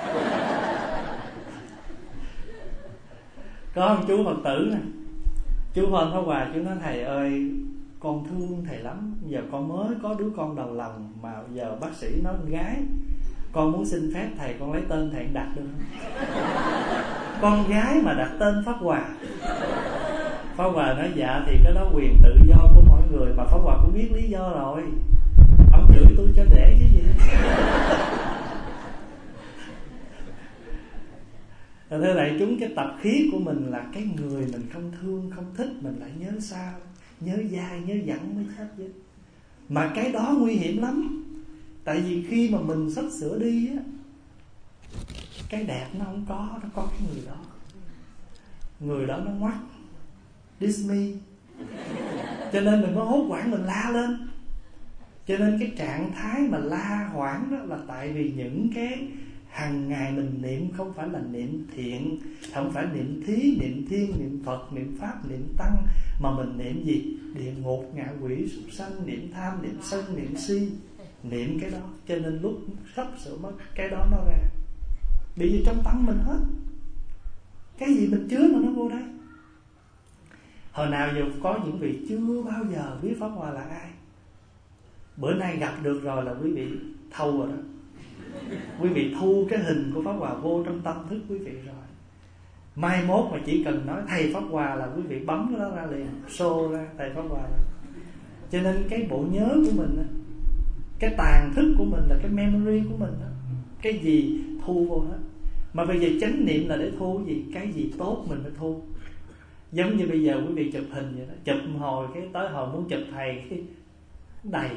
Có một chú Phật tử nè, chú Pháp Hòa, chú nói thầy ơi, con thương thầy lắm, giờ con mới có đứa con đầu lòng, mà giờ bác sĩ nói con gái, con muốn xin phép thầy, con lấy tên thầy đặt được không? Con gái mà đặt tên Pháp Hòa. Pháp Hòa nói dạ thì cái đó quyền tự do của mỗi người, mà Pháp Hòa cũng biết lý do rồi. Ông chửi tôi cho để chứ gì. Thưa đại chúng, cái tập khí của mình là cái người mình không thương, không thích, mình lại nhớ sao, nhớ dai, nhớ dặn mới chết chứ. Mà cái đó nguy hiểm lắm. Tại vì khi mà mình sắp sửa đi á, cái đẹp nó không có, nó có cái người đó. Người đó nó ngoắt, diss me. Cho nên mình mới hốt hoảng, mình la lên. Cho nên cái trạng thái mà la hoảng đó là tại vì những cái hàng ngày mình niệm không phải là niệm thiện, không phải niệm thí, niệm thiên, niệm Phật, niệm Pháp, niệm Tăng, mà mình niệm gì? Địa ngục, ngạ quỷ, súc sanh, niệm tham, niệm sân, niệm si, niệm cái đó. Cho nên lúc sắp sửa mất cái đó nó ra, bị gì trong tâm mình hết. Cái gì mình chứa mà nó vô đây. Hồi nào giờ có những vị chưa bao giờ biết Pháp Hòa là ai, bữa nay gặp được rồi là quý vị thâu rồi đó. Quý vị thu cái hình của Pháp Hòa vô trong tâm thức quý vị rồi. Mai mốt mà chỉ cần nói thầy Pháp Hòa là quý vị bấm cái đó ra liền, show ra thầy Pháp Hòa là. Cho nên cái bộ nhớ của mình, cái tàn thức của mình là cái memory của mình đó. Cái gì thu vô hết. Mà bây giờ chánh niệm là để thu cái gì? Cái gì tốt mình mới thu. Giống như bây giờ quý vị chụp hình vậy đó, chụp hồi cái tới hồi muốn chụp thầy cái đầy.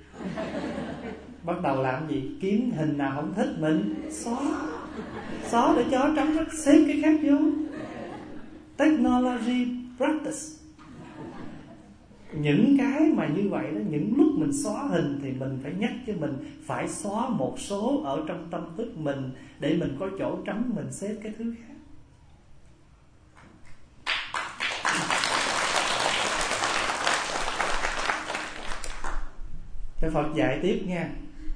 Bắt đầu làm gì? Kiếm hình nào không thích mình xóa để cho trống nó xếp cái khác vô. Technology practice. Những cái mà như vậy đó, những lúc mình xóa hình thì mình phải nhắc cho mình phải xóa một số ở trong tâm thức mình, để mình có chỗ trống mình xếp cái thứ khác. Cái Phật dạy tiếp nha.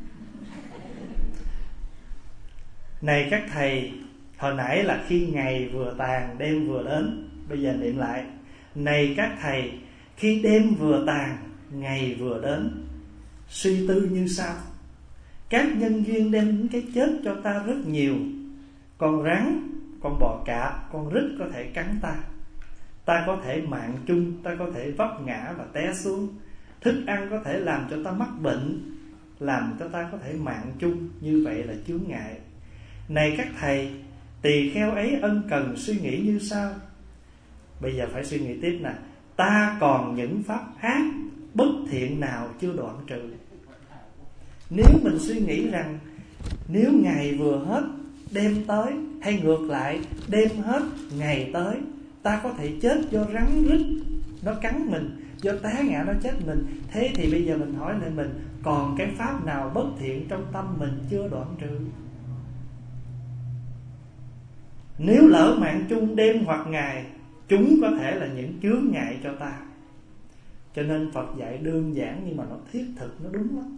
Này các thầy, hồi nãy là khi ngày vừa tàn đêm vừa đến, bây giờ niệm lại. Này các thầy, khi đêm vừa tàn ngày vừa đến, suy tư như sau. Các nhân duyên đem đến cái chết cho ta rất nhiều. Con rắn, con bò cạp, con rít có thể cắn ta. Ta có thể mạng chung, ta có thể vấp ngã và té xuống. Thức ăn có thể làm cho ta mắc bệnh, làm cho ta có thể mạng chung. Như vậy là chướng ngại. Này các thầy, tỳ kheo ấy ân cần suy nghĩ như sau. Bây giờ phải suy nghĩ tiếp nè. Ta còn những pháp ác bất thiện nào chưa đoạn trừ? Nếu mình suy nghĩ rằng nếu ngày vừa hết đêm tới, hay ngược lại đêm hết ngày tới, ta có thể chết do rắn rít nó cắn mình, do té ngã nó chết mình. Thế thì bây giờ mình hỏi lại mình, còn cái pháp nào bất thiện trong tâm mình chưa đoạn trừ? Nếu lỡ mạng chung đêm hoặc ngày, chúng có thể là những chướng ngại cho ta. Cho nên Phật dạy đơn giản nhưng mà nó thiết thực, nó đúng lắm.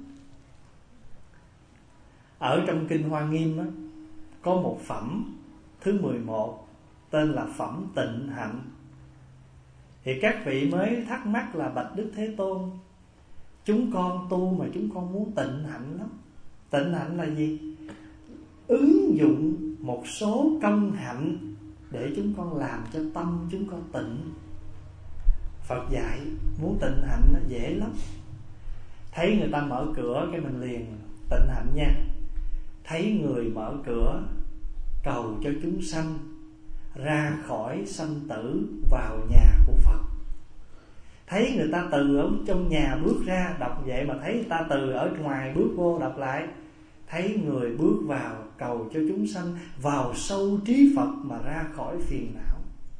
Ở trong Kinh Hoa Nghiêm á, có một phẩm thứ 11 tên là phẩm tịnh hạnh. Thì các vị mới thắc mắc là bạch Đức Thế Tôn, chúng con tu mà chúng con muốn tịnh hạnh lắm. Tịnh hạnh là gì? Ứng dụng một số công hạnh để chúng con làm cho tâm chúng con tịnh. Phật dạy muốn tịnh hạnh nó dễ lắm. Thấy người ta mở cửa cái mình liền tịnh hạnh nha. Thấy người mở cửa cầu cho chúng sanh ra khỏi sanh tử vào nhà của Phật. Thấy người ta từ ở trong nhà bước ra đọc vậy, mà thấy người ta từ ở ngoài bước vô đọc lại. Thấy người bước vào cầu cho chúng sanh vào sâu trí Phật mà ra khỏi phiền não.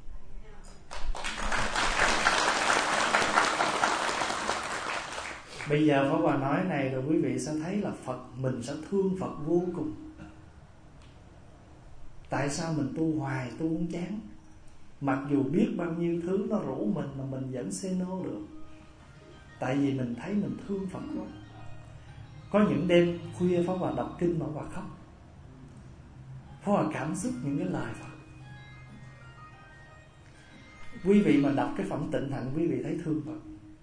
Bây giờ Pháp Hòa nói này rồi quý vị sẽ thấy là Phật, mình sẽ thương Phật vô cùng. Tại sao mình tu hoài tu không chán? Mặc dù biết bao nhiêu thứ nó rủ mình mà mình vẫn say no được. Tại vì mình thấy mình thương Phật quá. Có những đêm khuya Pháp Hòa đọc kinh mà Pháp Hòa khóc. Pháp Hòa cảm xúc những cái lời Phật. Quý vị mà đọc cái phẩm tịnh hạnh, quý vị thấy thương Phật.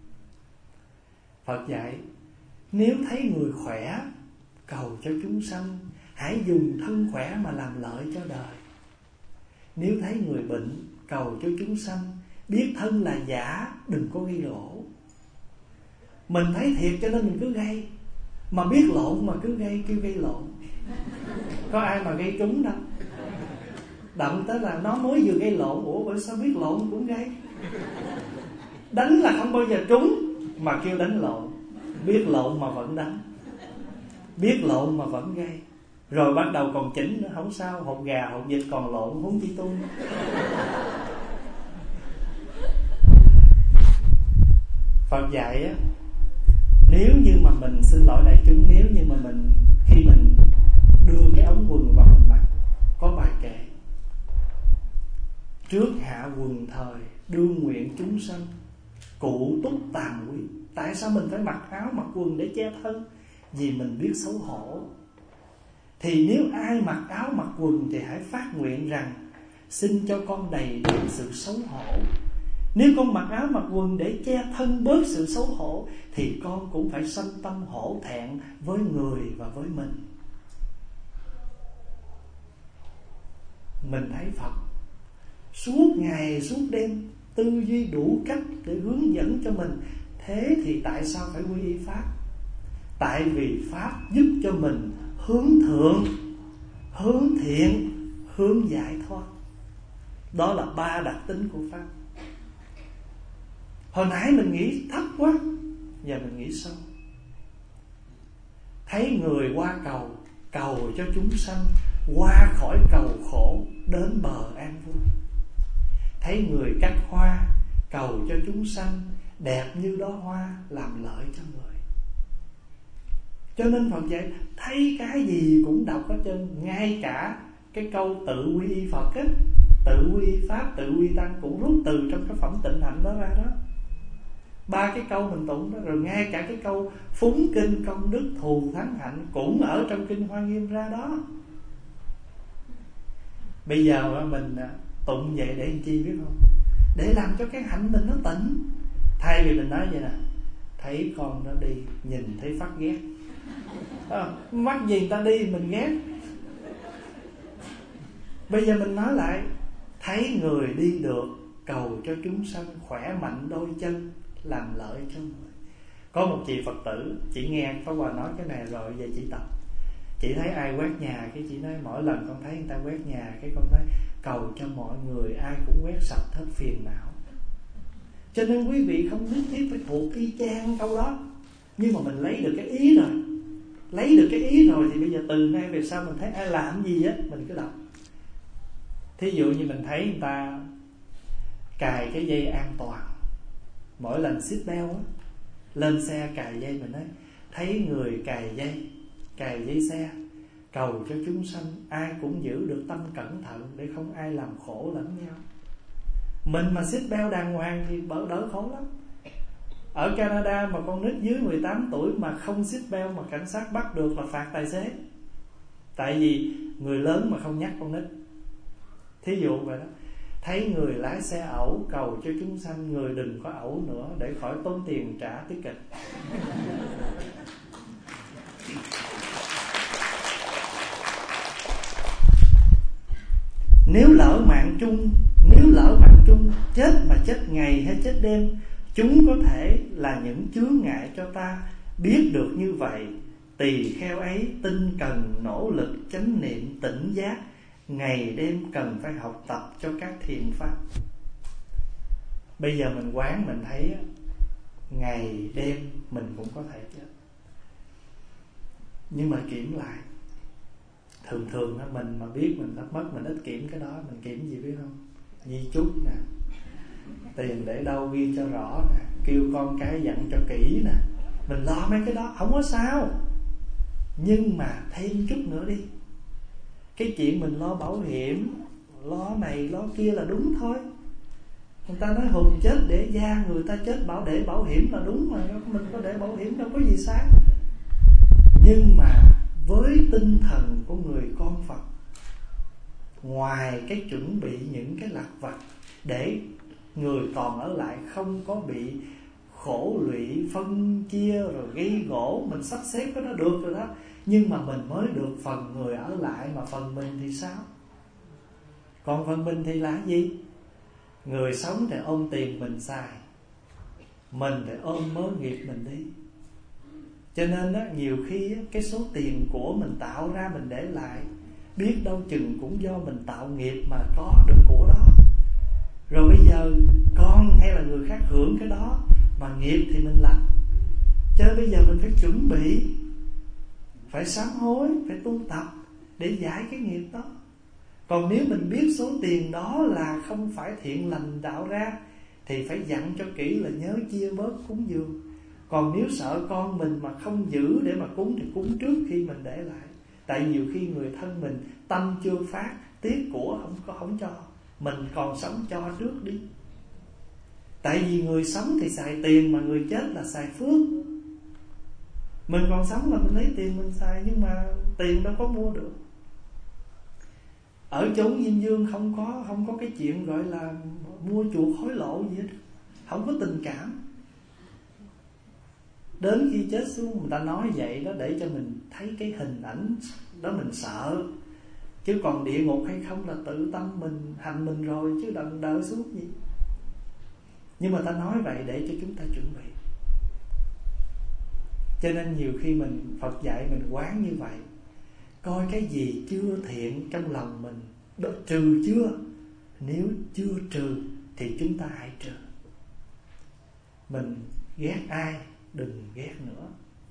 Phật dạy nếu thấy người khỏe cầu cho chúng sanh, hãy dùng thân khỏe mà làm lợi cho đời. Nếu thấy người bệnh cầu cho chúng sanh, biết thân là giả đừng có gây lỗ. Mình thấy thiệt cho nên mình cứ gây, mà biết lộn mà cứ gây, kêu gây lộn. Có ai mà gây trúng đâu. Động tới là nó mới vừa gây lộn. Ủa bởi sao biết lộn cũng gây? Đánh là không bao giờ trúng mà kêu đánh lộn. Biết lộn mà vẫn đánh, biết lộn mà vẫn gây. Rồi bắt đầu còn chỉnh nữa, không sao, hột gà hột vịt còn lộn, huống chi tôi. Phật dạy á, nếu như mà mình, xin lỗi đại chúng, nếu như mà mình khi mình đưa cái ống quần vào mình mặc, có bài kệ: trước hạ quần thời đương nguyện chúng sanh, cụ túc tàm quý. Tại sao mình phải mặc áo mặc quần để che thân? Vì mình biết xấu hổ. Thì nếu ai mặc áo mặc quần thì hãy phát nguyện rằng xin cho con đầy đủ sự xấu hổ. Nếu con mặc áo mặc quần để che thân bớt sự xấu hổ thì con cũng phải sanh tâm hổ thẹn với người và với mình. Mình thấy Phật suốt ngày suốt đêm tư duy đủ cách để hướng dẫn cho mình. Thế thì tại sao phải quy y Pháp? Tại vì Pháp giúp cho mình hướng thượng, hướng thiện, hướng giải thoát. Đó là ba đặc tính của Pháp. Hồi nãy mình nghĩ thấp quá, giờ mình nghĩ sâu. Thấy người qua cầu, cầu cho chúng sanh qua khỏi cầu khổ, đến bờ an vui. Thấy người cắt hoa, cầu cho chúng sanh đẹp như đóa hoa, làm lợi cho người. Cho nên Phật dạy thấy cái gì cũng đọc hết trơn. Ngay cả cái câu tự quy y Phật á, tự quy y Pháp, tự quy y Tăng cũng rút từ trong cái phẩm Tịnh Hạnh đó ra đó. Ba cái câu mình tụng đó. Rồi ngay cả cái câu phúng kinh công đức thù thắng hạnh cũng ở trong kinh Hoa Nghiêm ra đó. Bây giờ mình tụng vậy để làm chi biết không? Để làm cho cái hạnh mình nó tỉnh. Thay vì mình nói vậy nè: thấy con nó đi, nhìn thấy phát ghét. Mắc gì người ta đi mình ghét. Bây giờ mình nói lại: thấy người đi được, cầu cho chúng sanh khỏe mạnh đôi chân, làm lợi cho người. Có một chị Phật tử, chị nghe Pháp Hòa nói cái này rồi, về chị tập. Chị thấy ai quét nhà, cái chị nói mỗi lần con thấy người ta quét nhà, cái con nói cầu cho mọi người ai cũng quét sạch hết phiền não. Cho nên quý vị không nhất thiết phải thuộc y chang câu đó, nhưng mà mình lấy được cái ý rồi. Lấy được cái ý rồi thì bây giờ từ nay về sau mình thấy ai làm gì á, mình cứ đọc. Thí dụ như mình thấy người ta cài cái dây an toàn, mỗi lần seat belt á, lên xe cài dây, mình nói thấy người cài dây xe, cầu cho chúng sanh ai cũng giữ được tâm cẩn thận để không ai làm khổ lẫn nhau. Mình mà seat belt đàng hoàng thì đỡ khổ lắm. Ở Canada mà con nít dưới 18 tuổi mà không seat belt mà cảnh sát bắt được là phạt tài xế. Tại vì người lớn mà không nhắc con nít. Thí dụ vậy đó. Thấy người lái xe ẩu, cầu cho chúng sanh người đừng có ẩu nữa để khỏi tốn tiền trả ticket. Nếu lỡ mạng chung chết mà chết ngày hay chết đêm, chúng có thể là những chướng ngại cho ta. Biết được như vậy, tỳ kheo ấy tinh cần nỗ lực chánh niệm tỉnh giác, ngày đêm cần phải học tập cho các thiện pháp. Bây giờ mình quán mình thấy ngày đêm mình cũng có thể chết. Nhưng mà kiểm lại. Thường mình mà biết mình đã mất, mình ít kiểm cái đó. Mình kiểm gì biết không? Di chúc nè, tiền để đâu ghi cho rõ nè, kêu con cái dặn cho kỹ nè. Mình lo mấy cái đó không có sao. Nhưng mà thêm chút nữa đi. Cái chuyện mình lo bảo hiểm, lo này lo kia là đúng thôi. Người ta nói hùng chết để da, người ta chết để bảo hiểm là đúng mà. Mình có để bảo hiểm đâu có gì sai. Nhưng mà với tinh thần của người con Phật, ngoài cái chuẩn bị những cái lặt vặt để người còn ở lại không có bị khổ lụy, phân chia rồi gây gỗ, mình sắp xếp cái đó được rồi đó. Nhưng mà mình mới được phần người ở lại, mà phần mình thì sao? Còn phần mình thì là gì? Người sống thì ôm tiền mình xài, mình thì ôm mớ nghiệp mình đi. Cho nên đó, nhiều khi cái số tiền của mình tạo ra mình để lại, biết đâu chừng cũng do mình tạo nghiệp mà có được của đó. Rồi bây giờ con hay là người khác hưởng cái đó, mà nghiệp thì mình làm. Cho nên bây giờ mình phải chuẩn bị, phải sám hối, phải tu tập để giải cái nghiệp đó. Còn nếu mình biết số tiền đó là không phải thiện lành tạo ra thì phải dặn cho kỹ là nhớ chia bớt cúng dường. Còn nếu sợ con mình mà không giữ để mà cúng thì cúng trước khi mình để lại. Tại nhiều khi người thân mình tâm chưa phát, tiếc của không cho, mình còn sống cho trước đi. Tại vì người sống thì xài tiền, mà người chết là xài phước. Mình còn sống là mình lấy tiền mình xài, nhưng mà tiền đâu có mua được. Ở chốn Diêm Dương không có cái chuyện gọi là mua chuộc hối lộ gì hết. Không có tình cảm. Đến khi chết xuống người ta nói vậy đó để cho mình thấy cái hình ảnh đó mình sợ. Chứ còn địa ngục hay không là tự tâm mình hành mình rồi, chứ đừng đợi xuống gì. Nhưng mà ta nói vậy để cho chúng ta chuẩn bị. Cho nên nhiều khi mình Phật dạy mình quán như vậy. Coi cái gì chưa thiện trong lòng mình đó trừ chưa. Nếu chưa trừ thì chúng ta hãy trừ. Mình ghét ai đừng ghét nữa.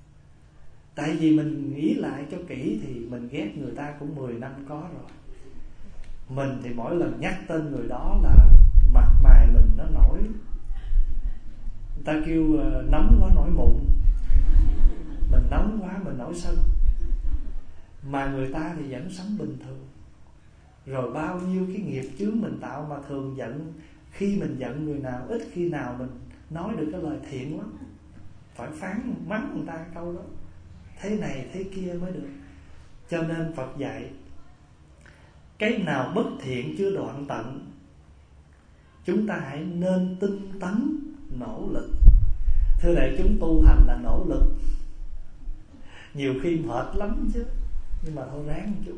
Tại vì mình nghĩ lại cho kỹ thì mình ghét người ta cũng 10 năm có rồi. Mình thì mỗi lần nhắc tên người đó là mặt mày mình nó nổi. Người ta kêu nóng quá nổi mụn. Mình nóng quá mình nổi sân. Mà người ta thì vẫn sống bình thường. Rồi bao nhiêu cái nghiệp chướng mình tạo mà thường giận. Khi mình giận người nào ít khi nào mình nói được cái lời thiện lắm. Phải phán mắng người ta câu đó, thế này thế kia mới được. Cho nên Phật dạy cái nào bất thiện chưa đoạn tận, chúng ta hãy nên tinh tấn nỗ lực. Thưa đại chúng, tu hành là nỗ lực. Nhiều khi mệt lắm chứ, nhưng mà thôi ráng một chút.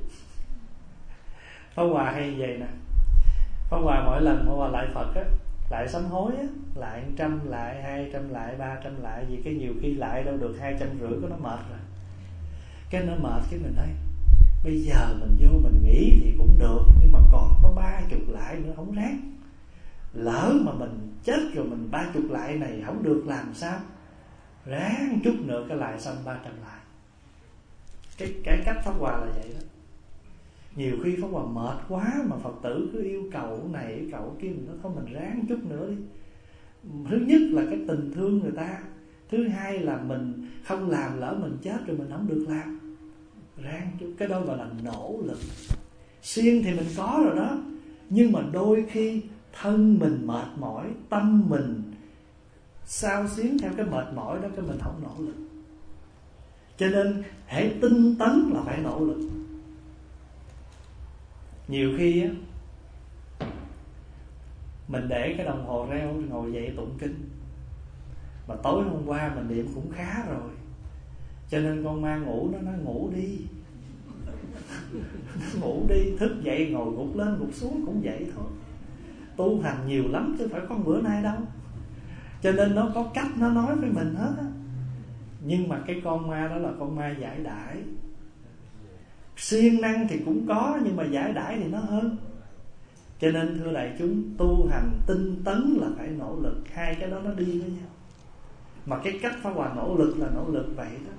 Pháp Hòa hay vậy nè. Pháp Hòa mỗi lần Pháp Hòa lại Phật á, lại sám hối á, lại 100 lại 200 lại 300 lại, vì cái nhiều khi lại đâu được 250 có nó mệt rồi. Cái nó mệt cái mình nói bây giờ mình vô mình nghỉ thì cũng được, nhưng mà còn có 30 lại nữa không ráng. Lỡ mà mình chết rồi mình 30 lại này không được làm sao? Ráng chút nữa cái lại xong 300 lại. Cái cách Pháp Hòa là vậy đó. Nhiều khi Pháp Hòa mệt quá mà Phật tử cứ yêu cầu cái này yêu cầu kia, mình nói thôi mình ráng chút nữa đi. Thứ nhất là cái tình thương người ta. Thứ hai là mình không làm, lỡ mình chết rồi mình không được làm. Ráng chút, cái đó gọi là nỗ lực. Siêng thì mình có rồi đó, nhưng mà đôi khi thân mình mệt mỏi, tâm mình sao xuyến theo cái mệt mỏi đó, cái mình không nỗ lực. Cho nên hãy tinh tấn là phải nỗ lực. Nhiều khi á, mình để cái đồng hồ reo ngồi dậy tụng kinh, mà tối hôm qua mình niệm cũng khá rồi, cho nên con ma ngủ nó nói ngủ đi. Ngủ đi, thức dậy ngồi gục lên gục xuống cũng vậy thôi. Tu hành nhiều lắm chứ phải có bữa nay đâu. Cho nên nó có cách nó nói với mình hết á. Nhưng mà cái con ma đó là con ma giải đãi. Siêng năng thì cũng có, nhưng mà giải đãi thì nó hơn. Cho nên thưa đại chúng, tu hành tinh tấn là phải nỗ lực. Hai cái đó nó đi với nhau. Mà cái cách Pháp Hòa nỗ lực là nỗ lực vậy đó.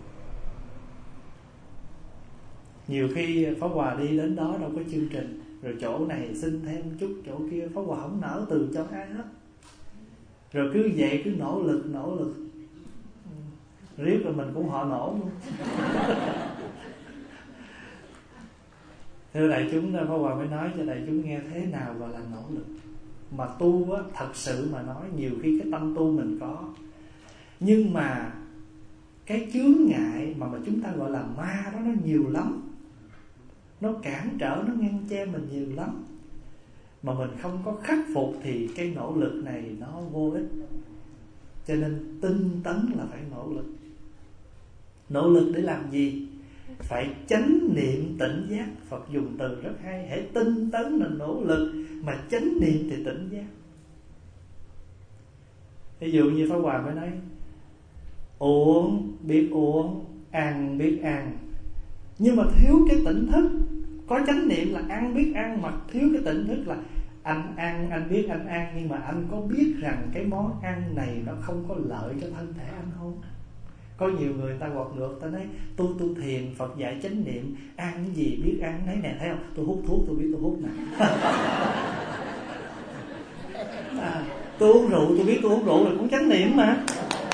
Nhiều khi Pháp Hòa đi đến đó đâu có chương trình, rồi chỗ này xin thêm chút, chỗ kia Pháp Hòa không nỡ từ cho ai hết. Rồi cứ vậy cứ nỗ lực riết rồi mình cũng họ nổ luôn. Thưa đại chúng, Pháp Hòa mới nói cho đại chúng nghe thế nào gọi là nỗ lực. Mà tu á, thật sự mà nói, nhiều khi cái tâm tu mình có, nhưng mà cái chướng ngại mà chúng ta gọi là ma đó nó nhiều lắm. Nó cản trở, nó ngăn che mình nhiều lắm. Mà mình không có khắc phục thì cái nỗ lực này nó vô ích. Cho nên tinh tấn là phải nỗ lực. Nỗ lực để làm gì? Phải chánh niệm tỉnh giác. Phật dùng từ rất hay. Hãy tinh tấn là nỗ lực, mà chánh niệm thì tỉnh giác. Ví dụ như Pháp Hòa mới nói uống biết uống, ăn biết ăn, nhưng mà thiếu cái tỉnh thức. Có chánh niệm là ăn biết ăn, mà thiếu cái tỉnh thức là anh ăn, anh biết anh ăn, nhưng mà anh có biết rằng cái món ăn này nó không có lợi cho thân thể anh không? Có nhiều người ta quật ngược, ta nói tôi thiền, Phật dạy chánh niệm, ăn cái gì biết ăn. Thấy nè, thấy không, tôi hút thuốc tôi biết tôi hút nè. Tôi uống rượu tôi biết tôi uống rượu, là cũng chánh niệm mà.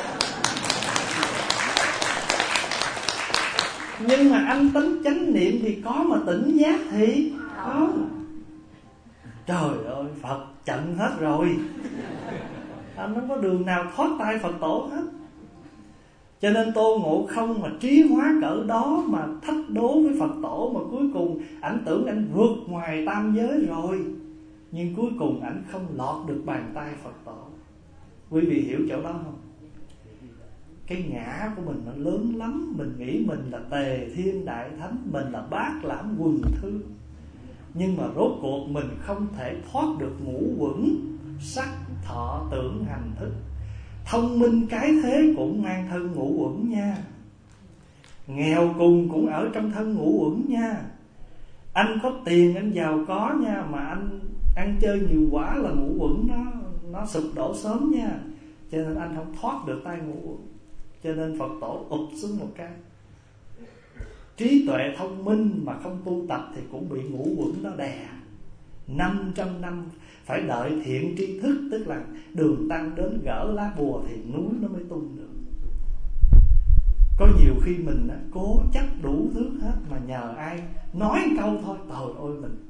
Nhưng mà anh tính chánh niệm thì có, mà tỉnh giác thì không. Trời ơi, Phật chận hết rồi, anh không có đường nào thoát tay Phật tổ hết. Cho nên Tôn Ngộ Không mà trí hóa cỡ đó mà thách đố với Phật tổ, mà cuối cùng ảnh tưởng ảnh vượt ngoài tam giới rồi, nhưng cuối cùng ảnh không lọt được bàn tay Phật tổ. Quý vị hiểu chỗ đó không? Cái ngã của mình nó lớn lắm. Mình nghĩ mình là Tề Thiên Đại Thánh, mình là Bát Lãm Quần Thư, nhưng mà rốt cuộc mình không thể thoát được ngũ uẩn sắc thọ tưởng hành thức. Thông minh cái thế cũng mang thân ngũ uẩn nha, nghèo cùng cũng ở trong thân ngũ uẩn nha. Anh có tiền, anh giàu có nha, mà anh ăn chơi nhiều quá là ngũ uẩn nó sụp đổ sớm nha. Cho nên anh không thoát được tay ngũ uẩn. Cho nên Phật tổ ụp xuống một cái. Trí tuệ thông minh mà không tu tập thì cũng bị ngũ uẩn nó đè. 500 năm phải đợi thiện tri thức, tức là đường tăng đến gỡ lá bùa thì núi nó mới tung được. Có nhiều khi mình cố chấp đủ thứ hết, mà nhờ ai nói câu thôi, trời ơi mình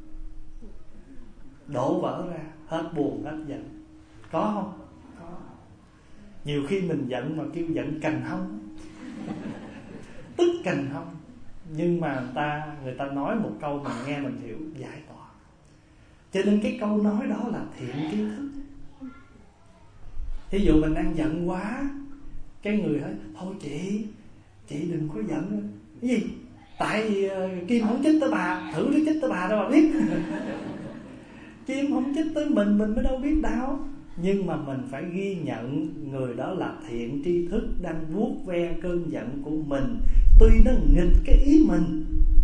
đổ vỡ ra, hết buồn hết giận. Có không? Có. Nhiều khi mình giận mà kêu giận cành hông, tức cành hông, nhưng mà người ta nói một câu mình nghe mình hiểu, giải tỏa. Cho nên cái câu nói đó là thiện tri thức. Thí dụ mình đang giận quá, cái người hỏi thôi chị đừng có giận. Cái gì? Tại vì Kim không chích tới bà, thử nó chích tới bà đâu bà biết. Kim không chích tới mình mới đâu biết đâu. Nhưng mà mình phải ghi nhận người đó là thiện tri thức, đang vuốt ve cơn giận của mình. Tuy nó nghịch cái ý mình,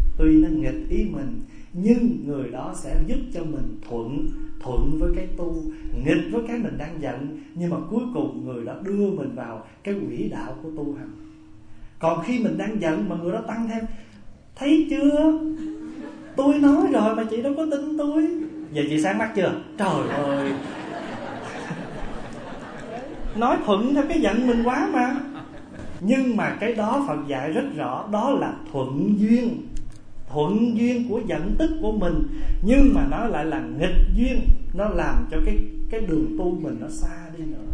nhưng người đó sẽ giúp cho mình thuận với cái tu, nghịch với cái mình đang giận, nhưng mà cuối cùng người đó đưa mình vào cái quỹ đạo của tu hành. Còn khi mình đang giận mà người đó tăng thêm, thấy chưa, tôi nói rồi mà chị đâu có tin tôi, giờ chị sáng mắt chưa? Trời ơi, nói thuận theo cái giận mình quá mà. Nhưng mà cái đó Phật dạy rất rõ, đó là thuận duyên của giận tức của mình, nhưng mà nó lại là nghịch duyên, nó làm cho cái đường tu mình nó xa đi nữa.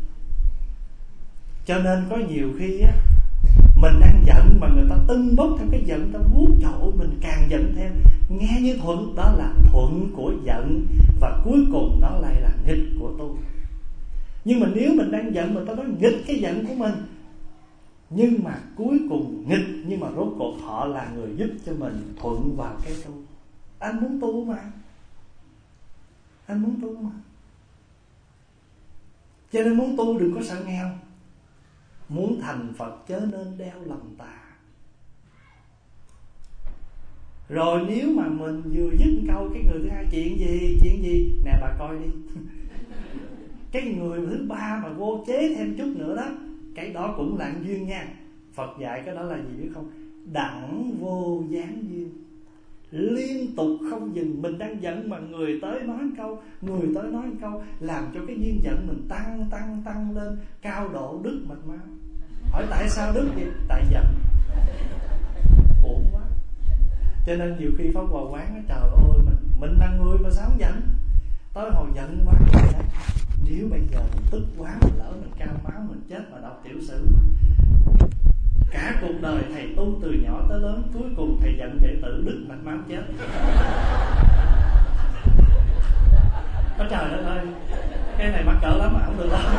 Cho nên có nhiều khi á, mình đang giận mà người ta tưng bốc theo cái giận, ta vuốt, trời ơi mình càng giận thêm, nghe như thuận, đó là thuận của giận, và cuối cùng nó lại là nghịch của tu. Nhưng mà nếu mình đang giận mà ta nói nghịch cái giận của mình, nhưng mà cuối cùng nghịch, nhưng mà rốt cuộc họ là người giúp cho mình thuận vào cái tu. Anh muốn tu mà, cho nên muốn tu đừng có sợ nghèo. Muốn thành Phật chớ nên đeo lòng tà. Rồi nếu mà mình vừa dứt câu, cái người thứ hai chuyện gì nè bà coi đi. Cái người thứ ba mà vô chế thêm chút nữa đó, cái đó cũng là duyên nha. Phật dạy cái đó là gì biết không? Đẳng vô gián duyên, liên tục không dừng. Mình đang giận mà người tới nói một câu, làm cho cái duyên giận mình tăng lên, cao độ đứt mạch máu. Hỏi tại sao đứt vậy? Tại giận. Uổng quá. Cho nên nhiều khi Pháp Hòa quán nói, trời ơi mình là người mà sao không giận? Tới hồi giận quá vậy đó. Nếu bây giờ mình tức quá, mình lỡ mình cao máu, mình chết mà đọc tiểu sử, cả cuộc đời thầy tu từ nhỏ tới lớn, cuối cùng thầy giận đệ tử đứt mạch máu chết. Có trời đất ơi, cái này mắc cỡ lắm mà không được đâu.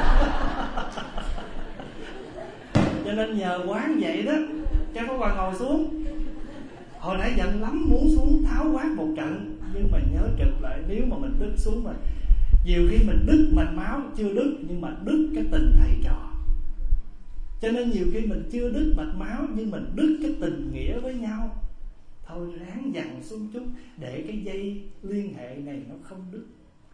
Cho nên nhờ quán vậy đó, cho Pháp Hòa ngồi xuống. Hồi nãy giận lắm, muốn xuống tháo quát một trận, nhưng mà nhớ trực lại, nếu mà mình đứt xuống mà nhiều khi mình đứt mạch máu chưa đứt, nhưng mà đứt cái tình thầy trò. Cho nên nhiều khi mình chưa đứt mạch máu, nhưng mình đứt cái tình nghĩa với nhau. thôi ráng dằn xuống chút để cái dây liên hệ này nó không đứt.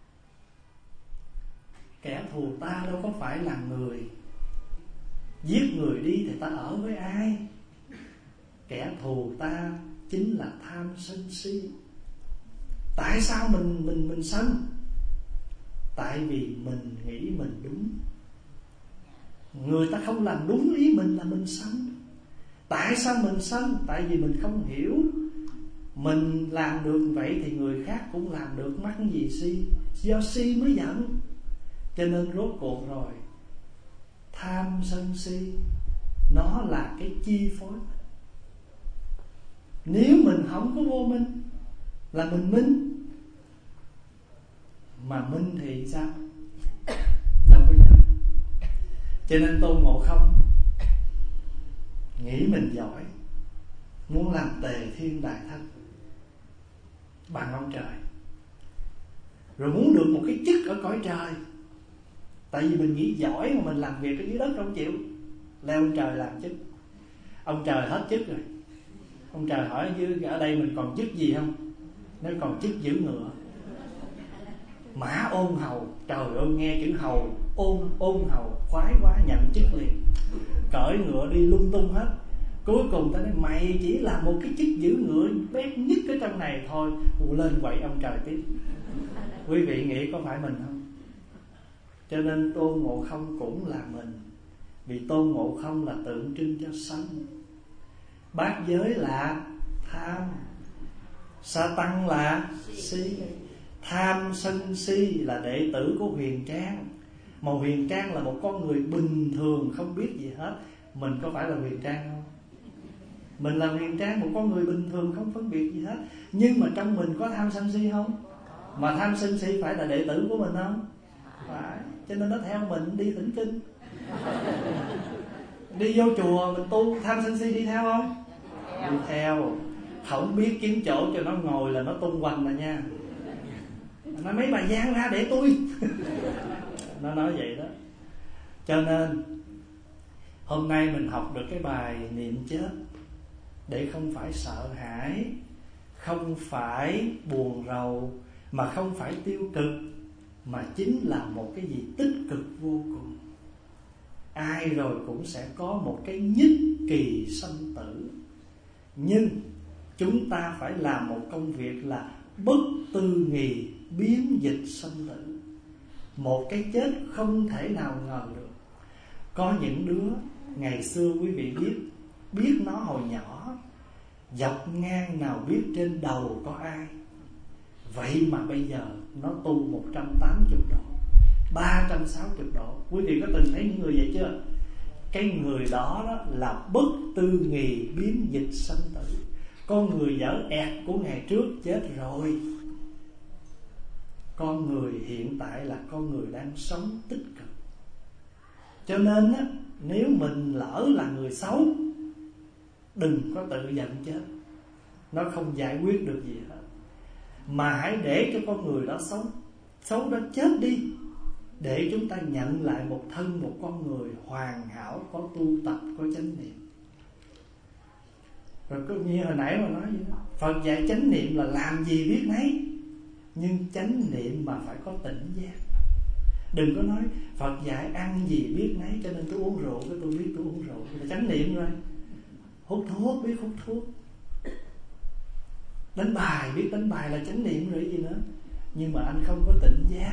Kẻ thù ta đâu có phải là người. Giết người đi thì ta ở với ai? Kẻ thù ta chính là tham sân si. Tại sao mình sân? Tại vì mình nghĩ mình đúng, người ta không làm đúng ý mình là mình sân. Tại sao mình sân? Tại vì mình không hiểu. Mình làm được vậy thì người khác cũng làm được, mắc gì si? Do si mới giận. Cho nên rốt cuộc rồi, tham sân si nó là cái chi phối. Nếu mình không có vô minh là mình minh. Mà minh thì sao? Đâu có giận. Cho nên Tôn Ngộ Không nghĩ mình giỏi, muốn làm Tề Thiên Đại Thánh bằng ông trời, rồi muốn được một cái chức ở cõi trời. Tại vì mình nghĩ giỏi mà mình làm việc ở dưới đất không chịu, leo ông trời làm chức. Ông trời hết chức rồi. Ông trời hỏi ở đây mình còn chức gì không? Nếu còn chức giữ ngựa. Mã ôn hầu. Trời ơi, nghe chữ hầu, ôn hầu khoái quá, nhận chức liền. Cởi ngựa đi lung tung hết. Cuối cùng ta nói mày chỉ là một cái chức giữ ngựa bé nhất ở trong này thôi. Lên quậy ông trời tiếp. Quý vị nghĩ có phải mình không? Cho nên Tôn Ngộ Không cũng là mình. Vì Tôn Ngộ Không là tượng trưng cho sân. Bát giới là tham, Sa Tăng là si. Tham sân si là đệ tử của Huyền Trang. Mà Huyền Trang là một con người bình thường không biết gì hết. Mình có phải là Huyền Trang không? Mình là Huyền Trang, một con người bình thường không phân biệt gì hết. Nhưng mà trong mình có tham sân si không? Mà tham sân si phải là đệ tử của mình không? Phải. Cho nên nó theo mình đi thỉnh kinh. Đi vô chùa mình tu, tham sân si đi theo không? Đi theo. Không biết kiếm chỗ cho nó ngồi là nó tung hoành rồi nha. Nó mấy bà gian ra để tôi. Nó nói vậy đó. Cho nên hôm nay mình học được cái bài niệm chết để không phải sợ hãi, không phải buồn rầu, mà không phải tiêu cực, mà chính là một cái gì tích cực vô cùng. Ai rồi cũng sẽ có một cái nhất kỳ sanh tử. Nhưng chúng ta phải làm một công việc là bất tư nghì biến dịch sanh tử. Một cái chết không thể nào ngờ được. Có những đứa ngày xưa quý vị biết nó hồi nhỏ, dọc ngang nào biết trên đầu có ai. Vậy mà bây giờ nó tu 180 độ, 360 độ. Quý vị có từng thấy những người vậy chưa? Cái người đó là bất tư nghì biến dịch sanh tử. Con người dở ẹt của ngày trước chết rồi. Con người hiện tại là con người đang sống tích cực. Cho nên nếu mình lỡ là người xấu, đừng có tự giận chết. Nó không giải quyết được gì hết. Mà hãy để cho con người đó xấu đó chết đi, để chúng ta nhận lại một thân, một con người hoàn hảo, có tu tập, có chánh niệm. Rồi như hồi nãy mà nói vậy đó, Phật dạy chánh niệm là làm gì biết nấy. Nhưng chánh niệm mà phải có tỉnh giác. Đừng có nói Phật dạy ăn gì biết nấy, cho nên tôi uống rượu, cái tôi biết tôi uống rượu là chánh niệm rồi. Hút thuốc biết hút thuốc, đánh bài biết đánh bài là chánh niệm rồi gì nữa. Nhưng mà anh không có tỉnh giác.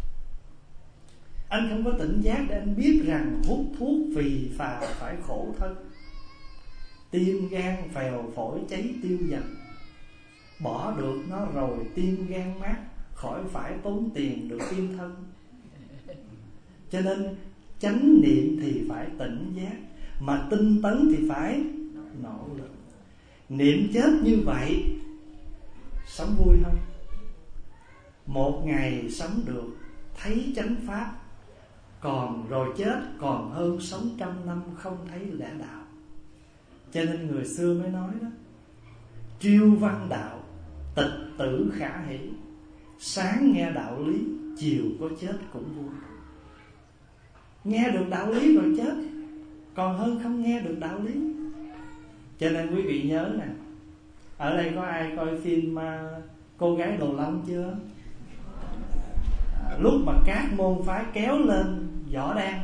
Anh không có tỉnh giác để anh biết rằng hút thuốc phì phà phải khổ thân, tim gan phèo phổi cháy tiêu dần. Bỏ được nó rồi tim gan mát, khỏi phải tốn tiền được tim thân. Cho nên chánh niệm thì phải tỉnh giác, mà tinh tấn thì phải nỗ lực. Niệm chết như vậy, sống vui không? Một ngày sống được, thấy chánh pháp, còn rồi chết còn hơn sống 100 năm không thấy lẽ đạo. Cho nên người xưa mới nói đó, triêu văn đạo, tịch tử khả hỷ. Sáng nghe đạo lý, chiều có chết cũng vui. Nghe được đạo lý rồi chết còn hơn không nghe được đạo lý. Cho nên quý vị nhớ nè, Ở đây có ai coi phim Cô Gái Đồ Lâm chưa? Lúc mà các môn phái kéo lên võ đan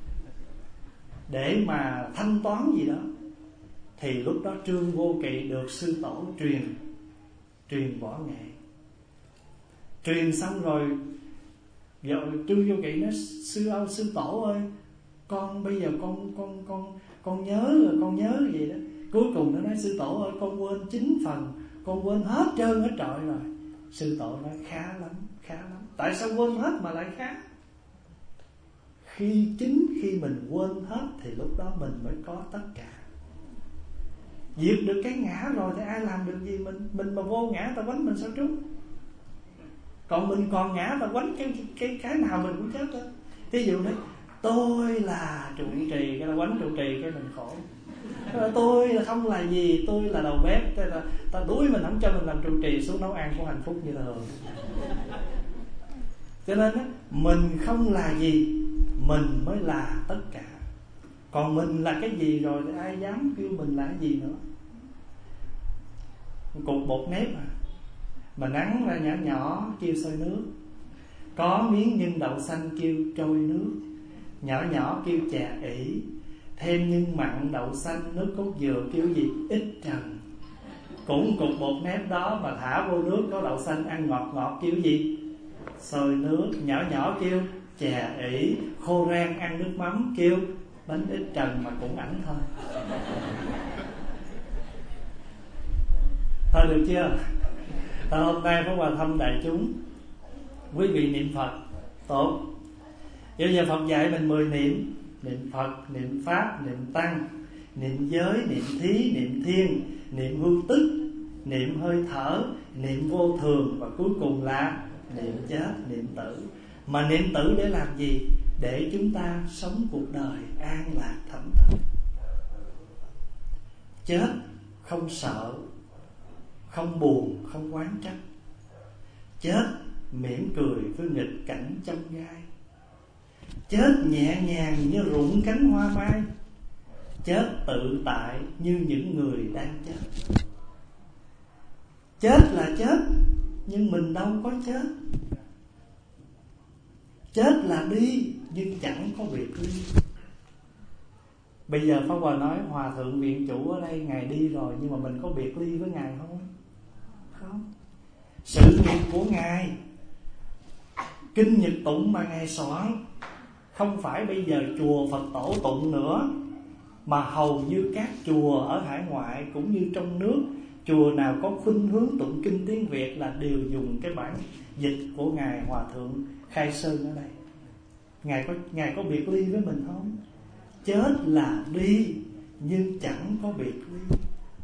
để mà thanh toán gì đó, thì lúc đó Trương Vô Kỵ được sư tổ truyền võ nghệ. Truyền xong rồi Trương Vô Kỵ nói: sư tổ ơi, con bây giờ con nhớ gì đó. Cuối cùng nó nói: sư tổ ơi, con quên 9 phần, con quên hết trơn hết trọi rồi. Sư tổ nói: khá lắm. Tại sao quên hết mà lại khá? Khi mình quên hết thì lúc đó mình mới có tất cả. Diệt được cái ngã rồi thì ai làm được gì mình mà vô ngã ta quánh mình sao trúng? Còn mình còn ngã ta quánh cái nào mình cũng chết đó. Ví dụ đấy, tôi là trụ trì, cái là quánh trụ trì cái mình khổ. Tôi là không là gì, tôi là đầu bếp, thế là ta đuổi mình, không cho mình làm trụ trì, xuống nấu ăn của hạnh phúc như thường. Cho nên á, mình không là gì, mình mới là tất cả. Còn mình là cái gì rồi thì ai dám kêu mình là cái gì nữa. Cục bột nếp mà nắng ra nhỏ nhỏ kêu sôi nước, có miếng nhân đậu xanh kêu trôi nước, nhỏ nhỏ kêu chà ỉ, thêm nhân mặn đậu xanh nước cốt dừa kêu gì? Ít trần. Cũng cục bột nếp đó mà thả vô nước có đậu xanh ăn ngọt ngọt kêu gì? Sôi nước. Nhỏ nhỏ kêu chà ỉ, khô rang ăn nước mắm kêu bánh ít trần, mà cũng ảnh thôi. Thôi được chưa? Hôm nay có quà thăm đại chúng, quý vị niệm Phật tốt. Bây giờ Phật dạy mình 10 niệm: niệm Phật, niệm Pháp, niệm Tăng, niệm giới, niệm thí, niệm thiên, niệm hương tức, niệm hơi thở, niệm vô thường, và cuối cùng là niệm chết, niệm tử. Mà niệm tử để làm gì? Để chúng ta sống cuộc đời an lạc thảnh thơi. Chết không sợ, không buồn, không oán trách. Chết mỉm cười với nghịch cảnh trong gai. Chết nhẹ nhàng như rụng cánh hoa mai. Chết tự tại như những người đang chết. Chết là chết, nhưng mình đâu có chết. Chết là đi, nhưng chẳng có biệt ly. Bây giờ Pháp Hòa nói Hòa Thượng Viện Chủ ở đây, Ngài đi rồi, nhưng mà mình có biệt ly với Ngài không? Không. Sự nghiệp của Ngài, kinh Nhật tụng mà Ngài soạn, không phải bây giờ chùa Phật tổ tụng nữa, mà hầu như các chùa ở hải ngoại cũng như trong nước, chùa nào có khuynh hướng tụng kinh tiếng Việt là đều dùng cái bản dịch của Ngài Hòa Thượng Khai Sơn ở đây. Ngài có biệt ly với mình không? Chết là đi, nhưng chẳng có biệt ly.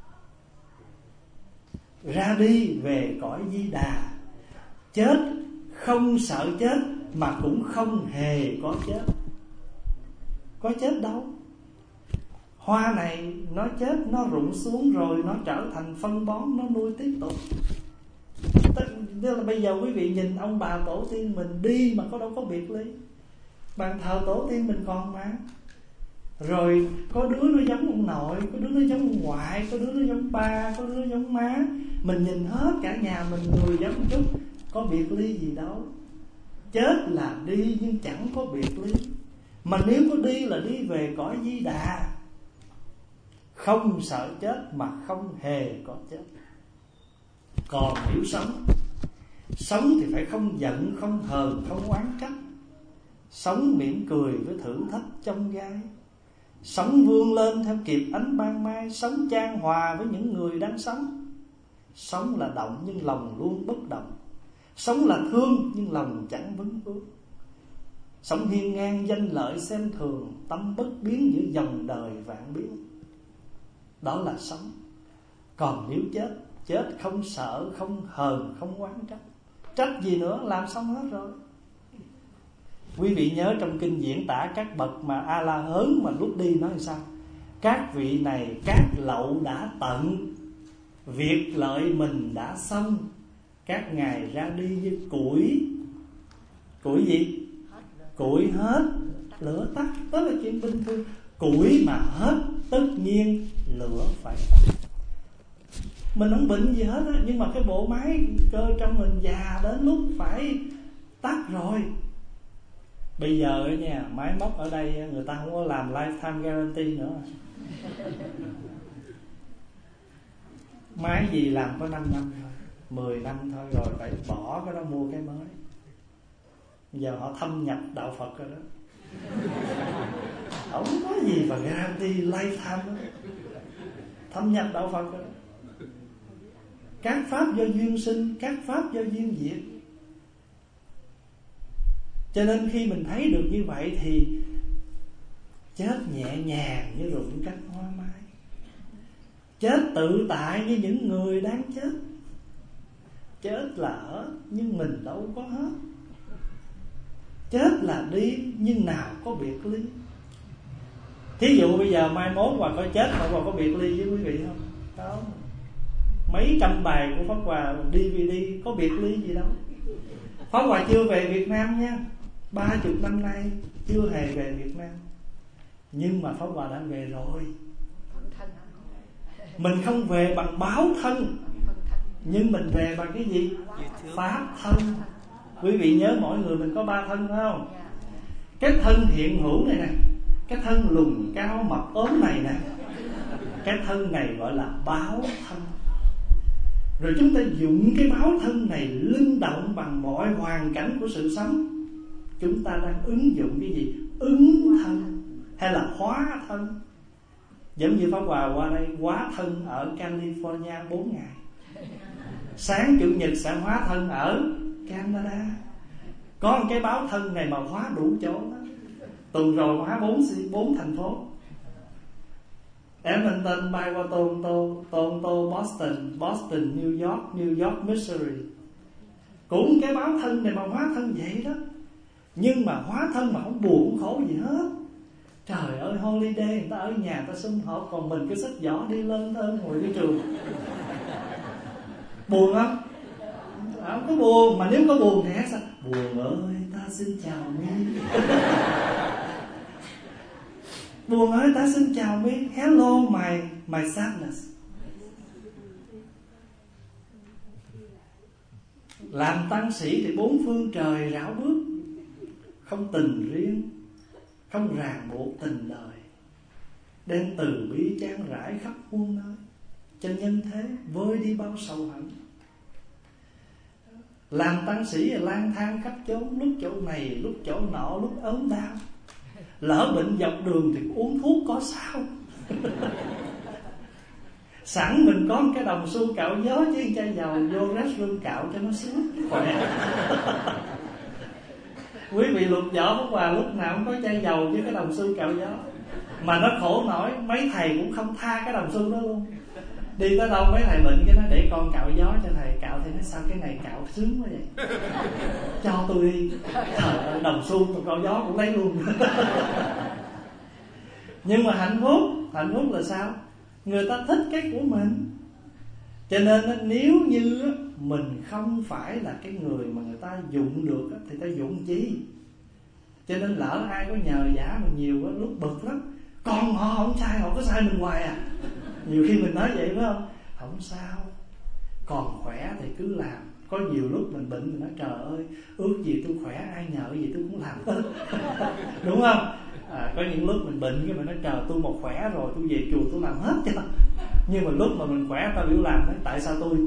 Ra đi về cõi Di Đà. Chết không sợ chết, mà cũng không hề có chết. Có chết đâu. Hoa này nó chết, nó rụng xuống rồi nó trở thành phân bón, nó nuôi tiếp tục. Tức là bây giờ quý vị nhìn ông bà tổ tiên mình đi mà có đâu có biệt ly. Bàn thờ tổ tiên mình còn mà. Rồi có đứa nó giống ông nội, có đứa nó giống ông ngoại, có đứa nó giống ba, có đứa nó giống má. Mình nhìn hết cả nhà mình người giống một chút, có biệt ly gì đâu. Chết là đi nhưng chẳng có biệt ly. Mà nếu có đi là đi về cõi Di Đà. Không sợ chết mà không hề có chết. Còn nếu sống thì phải không giận, không hờn, không oán trách. Sống mỉm cười với thử thách trong gai. Sống vươn lên theo kịp ánh ban mai. Sống chan hòa với những người đang sống. Sống là động nhưng lòng luôn bất động. Sống là thương nhưng lòng chẳng vấn vương. Sống hiên ngang danh lợi xem thường, tâm bất biến giữa dòng đời vạn biến. Đó là sống. Còn nếu chết không sợ, không hờn, không oán trách. Trách gì nữa, làm xong hết rồi. Quý vị nhớ trong kinh diễn tả các bậc mà A-la hớn mà lúc đi nói sao? Các vị này các lậu đã tận, việc lợi mình đã xong. Các ngài ra đi như củi. Củi gì? Củi hết, lửa tắt. Đó là chuyện bình thường. Củi mà hết, tất nhiên lửa phải tắt. Mình không bệnh gì hết á, nhưng mà cái bộ máy cơ trong mình già đến lúc phải tắt rồi. Bây giờ á nha, máy móc ở đây người ta không có làm lifetime guarantee nữa. Máy gì làm có 5 năm thôi, 10 năm thôi, rồi phải bỏ cái đó mua cái mới. Giờ họ thâm nhập đạo Phật rồi đó. Không có gì mà guarantee lifetime đó. Thâm nhập đạo Phật rồi đó. Các pháp do duyên sinh, các pháp do duyên diệt. Cho nên khi mình thấy được như vậy thì chết nhẹ nhàng như rụng cánh hoa mai, chết tự tại như những người đang chết. Chết là hết, nhưng mình đâu có hết. Chết là đi, nhưng nào có biệt ly. Thí dụ bây giờ mai mốt Hòa có chết mà Hòa có biệt ly với quý vị không? Không. Mấy trăm bài của Pháp Hòa DVD có biệt ly gì đâu. Pháp Hòa chưa về Việt Nam nha, 30 năm nay chưa hề về Việt Nam. Nhưng mà Pháp Hòa đã về rồi. Mình không về bằng báo thân, nhưng mình về bằng cái gì? Pháp thân. Quý vị nhớ mỗi người mình có 3 thân phải không? Cái thân hiện hữu này nè, cái thân lùn cao mập ốm này nè, cái thân này gọi là báo thân. Rồi chúng ta dụng cái báo thân này linh động bằng mọi hoàn cảnh của sự sống. Chúng ta đang ứng dụng cái gì? Ứng thân hay là hóa thân. Giống như Pháp Hòa qua đây hóa thân ở California 4 ngày, sáng Chủ nhật sẽ hóa thân ở Canada. Có một cái báo thân này mà hóa đủ chỗ đó. Tuần rồi hóa 4 thành phố: Edmonton bay qua Toronto, Boston, New York, Missouri. Cũng cái báo thân này mà hóa thân vậy đó. Nhưng mà hóa thân mà không buồn không khổ gì hết. Trời ơi, holiday người ta ở nhà ta sum họp, còn mình cứ xách giỏ đi lên tới ngồi đi trường. Buồn không? Không có buồn. Mà nếu có buồn thì hát sao? Buồn ơi ta xin chào mi. Buồn ơi ta xin chào mi. Hello my sadness. Làm tăng sĩ thì 4 phương trời rảo bước, không tình riêng, không ràng buộc tình đời, đem từ bi chan rải khắp muôn nơi, cho nhân thế vơi đi bao sầu hận. Làm tăng sĩ là lang thang khắp chốn, lúc chỗ này lúc chỗ nọ, lúc ốm đau. Lỡ bệnh dọc đường thì uống thuốc có sao. Sẵn mình có một cái đồng xu cạo gió chứ chai dầu, vô restroom cạo cho nó sướng khỏe. Quý vị lục vỏ Pháp Hòa lúc nào cũng có chai dầu với cái đồng xu cạo gió. Mà nó khổ nổi, mấy thầy cũng không tha cái đồng xu đó luôn. Đi tới đâu mấy thầy bệnh cái nó để con cạo gió cho thầy cạo. Thì nói sao cái này cạo sướng quá vậy, cho tôi đi. Trời ơi, đồng xu tôi cạo gió cũng lấy luôn. Nhưng mà hạnh phúc là sao? Người ta thích cái của mình. Cho nên nếu như mình không phải là cái người mà người ta dụng được thì ta dụng chi? Cho nên lỡ ai có nhờ giả mình nhiều quá, lúc bực lắm. Còn họ không sai, họ có sai mình hoài à. Nhiều khi mình nói vậy phải không? Không sao, còn khỏe thì cứ làm. Có nhiều lúc mình bệnh mình nói trời ơi, ước gì tôi khỏe, ai nhờ gì tôi cũng làm hết. Đúng không? Có những lúc mình bệnh cái mình nói trời, tôi một khỏe rồi tôi về chùa tôi làm hết cho. Nhưng mà lúc mà mình khỏe ta biểu làm, nói tại sao tôi?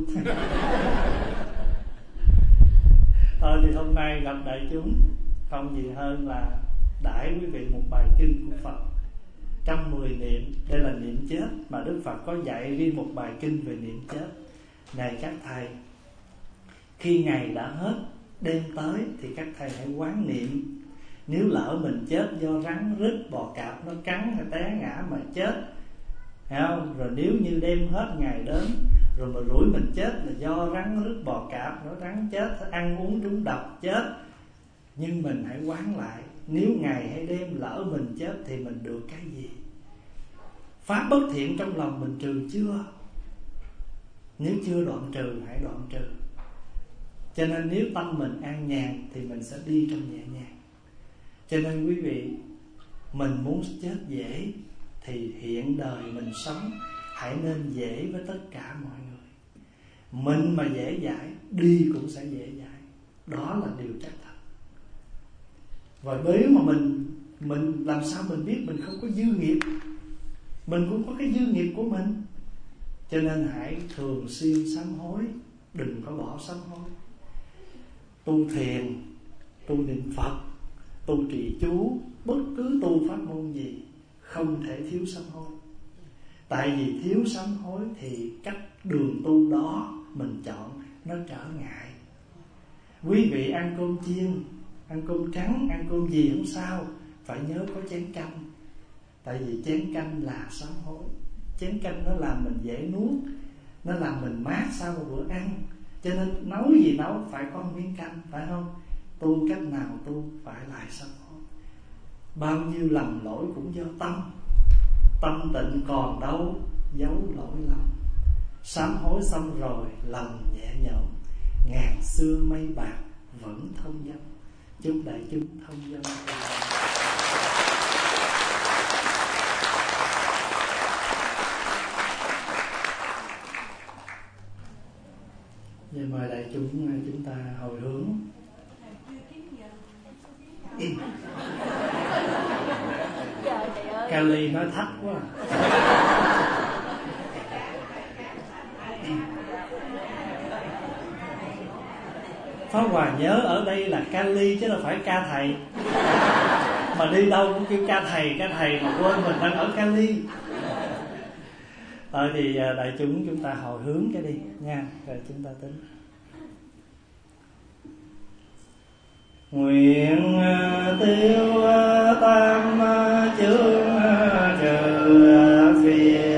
Thôi thì hôm nay gặp đại chúng không gì hơn là đãi quý vị một bài kinh của Phật. Trong 10 niệm, đây là niệm chết mà Đức Phật có dạy riêng một bài kinh về niệm chết. Này các thầy, khi ngày đã hết, đêm tới thì các thầy hãy quán niệm. Nếu lỡ mình chết do rắn rít bò cạp nó cắn hay té ngã mà chết, thấy không? Rồi nếu như đêm hết ngày đến rồi mà rủi mình chết là do rắn rít bò cạp, nó rắn chết, ăn uống trúng độc chết. Nhưng mình hãy quán lại, nếu ngày hay đêm lỡ mình chết thì mình được cái gì? Pháp bất thiện trong lòng mình trừ chưa? Nếu chưa đoạn trừ, hãy đoạn trừ. Cho nên nếu tâm mình an nhàn thì mình sẽ đi trong nhẹ nhàng. Cho nên quý vị, mình muốn chết dễ thì hiện đời mình sống hãy nên dễ với tất cả mọi người. Mình mà dễ dãi, đi cũng sẽ dễ dãi. Đó là điều chắc thật. Và nếu mà mình làm sao mình biết mình không có dư nghiệp? Mình cũng có cái dư nghiệp của mình. Cho nên hãy thường xuyên sám hối, đừng có bỏ sám hối. Tu thiền, tu niệm Phật, tu trì chú, bất cứ tu pháp môn gì không thể thiếu sám hối. Tại vì thiếu sám hối thì cách đường tu đó mình chọn nó trở ngại. Quý vị ăn cơm chiên, ăn cơm trắng, ăn cơm gì không sao, phải nhớ có chén canh. Tại vì chén canh là sám hối. Chén canh nó làm mình dễ nuốt, nó làm mình mát sau một bữa ăn. Cho nên nấu gì nấu phải có miếng canh, phải không? Tu cách nào tu phải lại sám hối. Bao nhiêu lầm lỗi cũng do tâm. Tâm tịnh còn đâu giấu lỗi lầm. Sám hối xong rồi lòng nhẹ nhõm, ngàn xưa mây bạc vẫn thông dong. Chúc đại chúng thông dong. Giờ mời đại chúng ta hồi hướng. Kali nói thách quá. Pháp Hòa nhớ ở đây là Kali chứ đâu phải ca thầy. Mà đi đâu cũng kêu ca thầy mà quên mình đang ở Kali. Thì đại chúng ta hồi hướng cái đi nha, rồi chúng ta tính. Nguyện tiêu tam chướng trừ phiền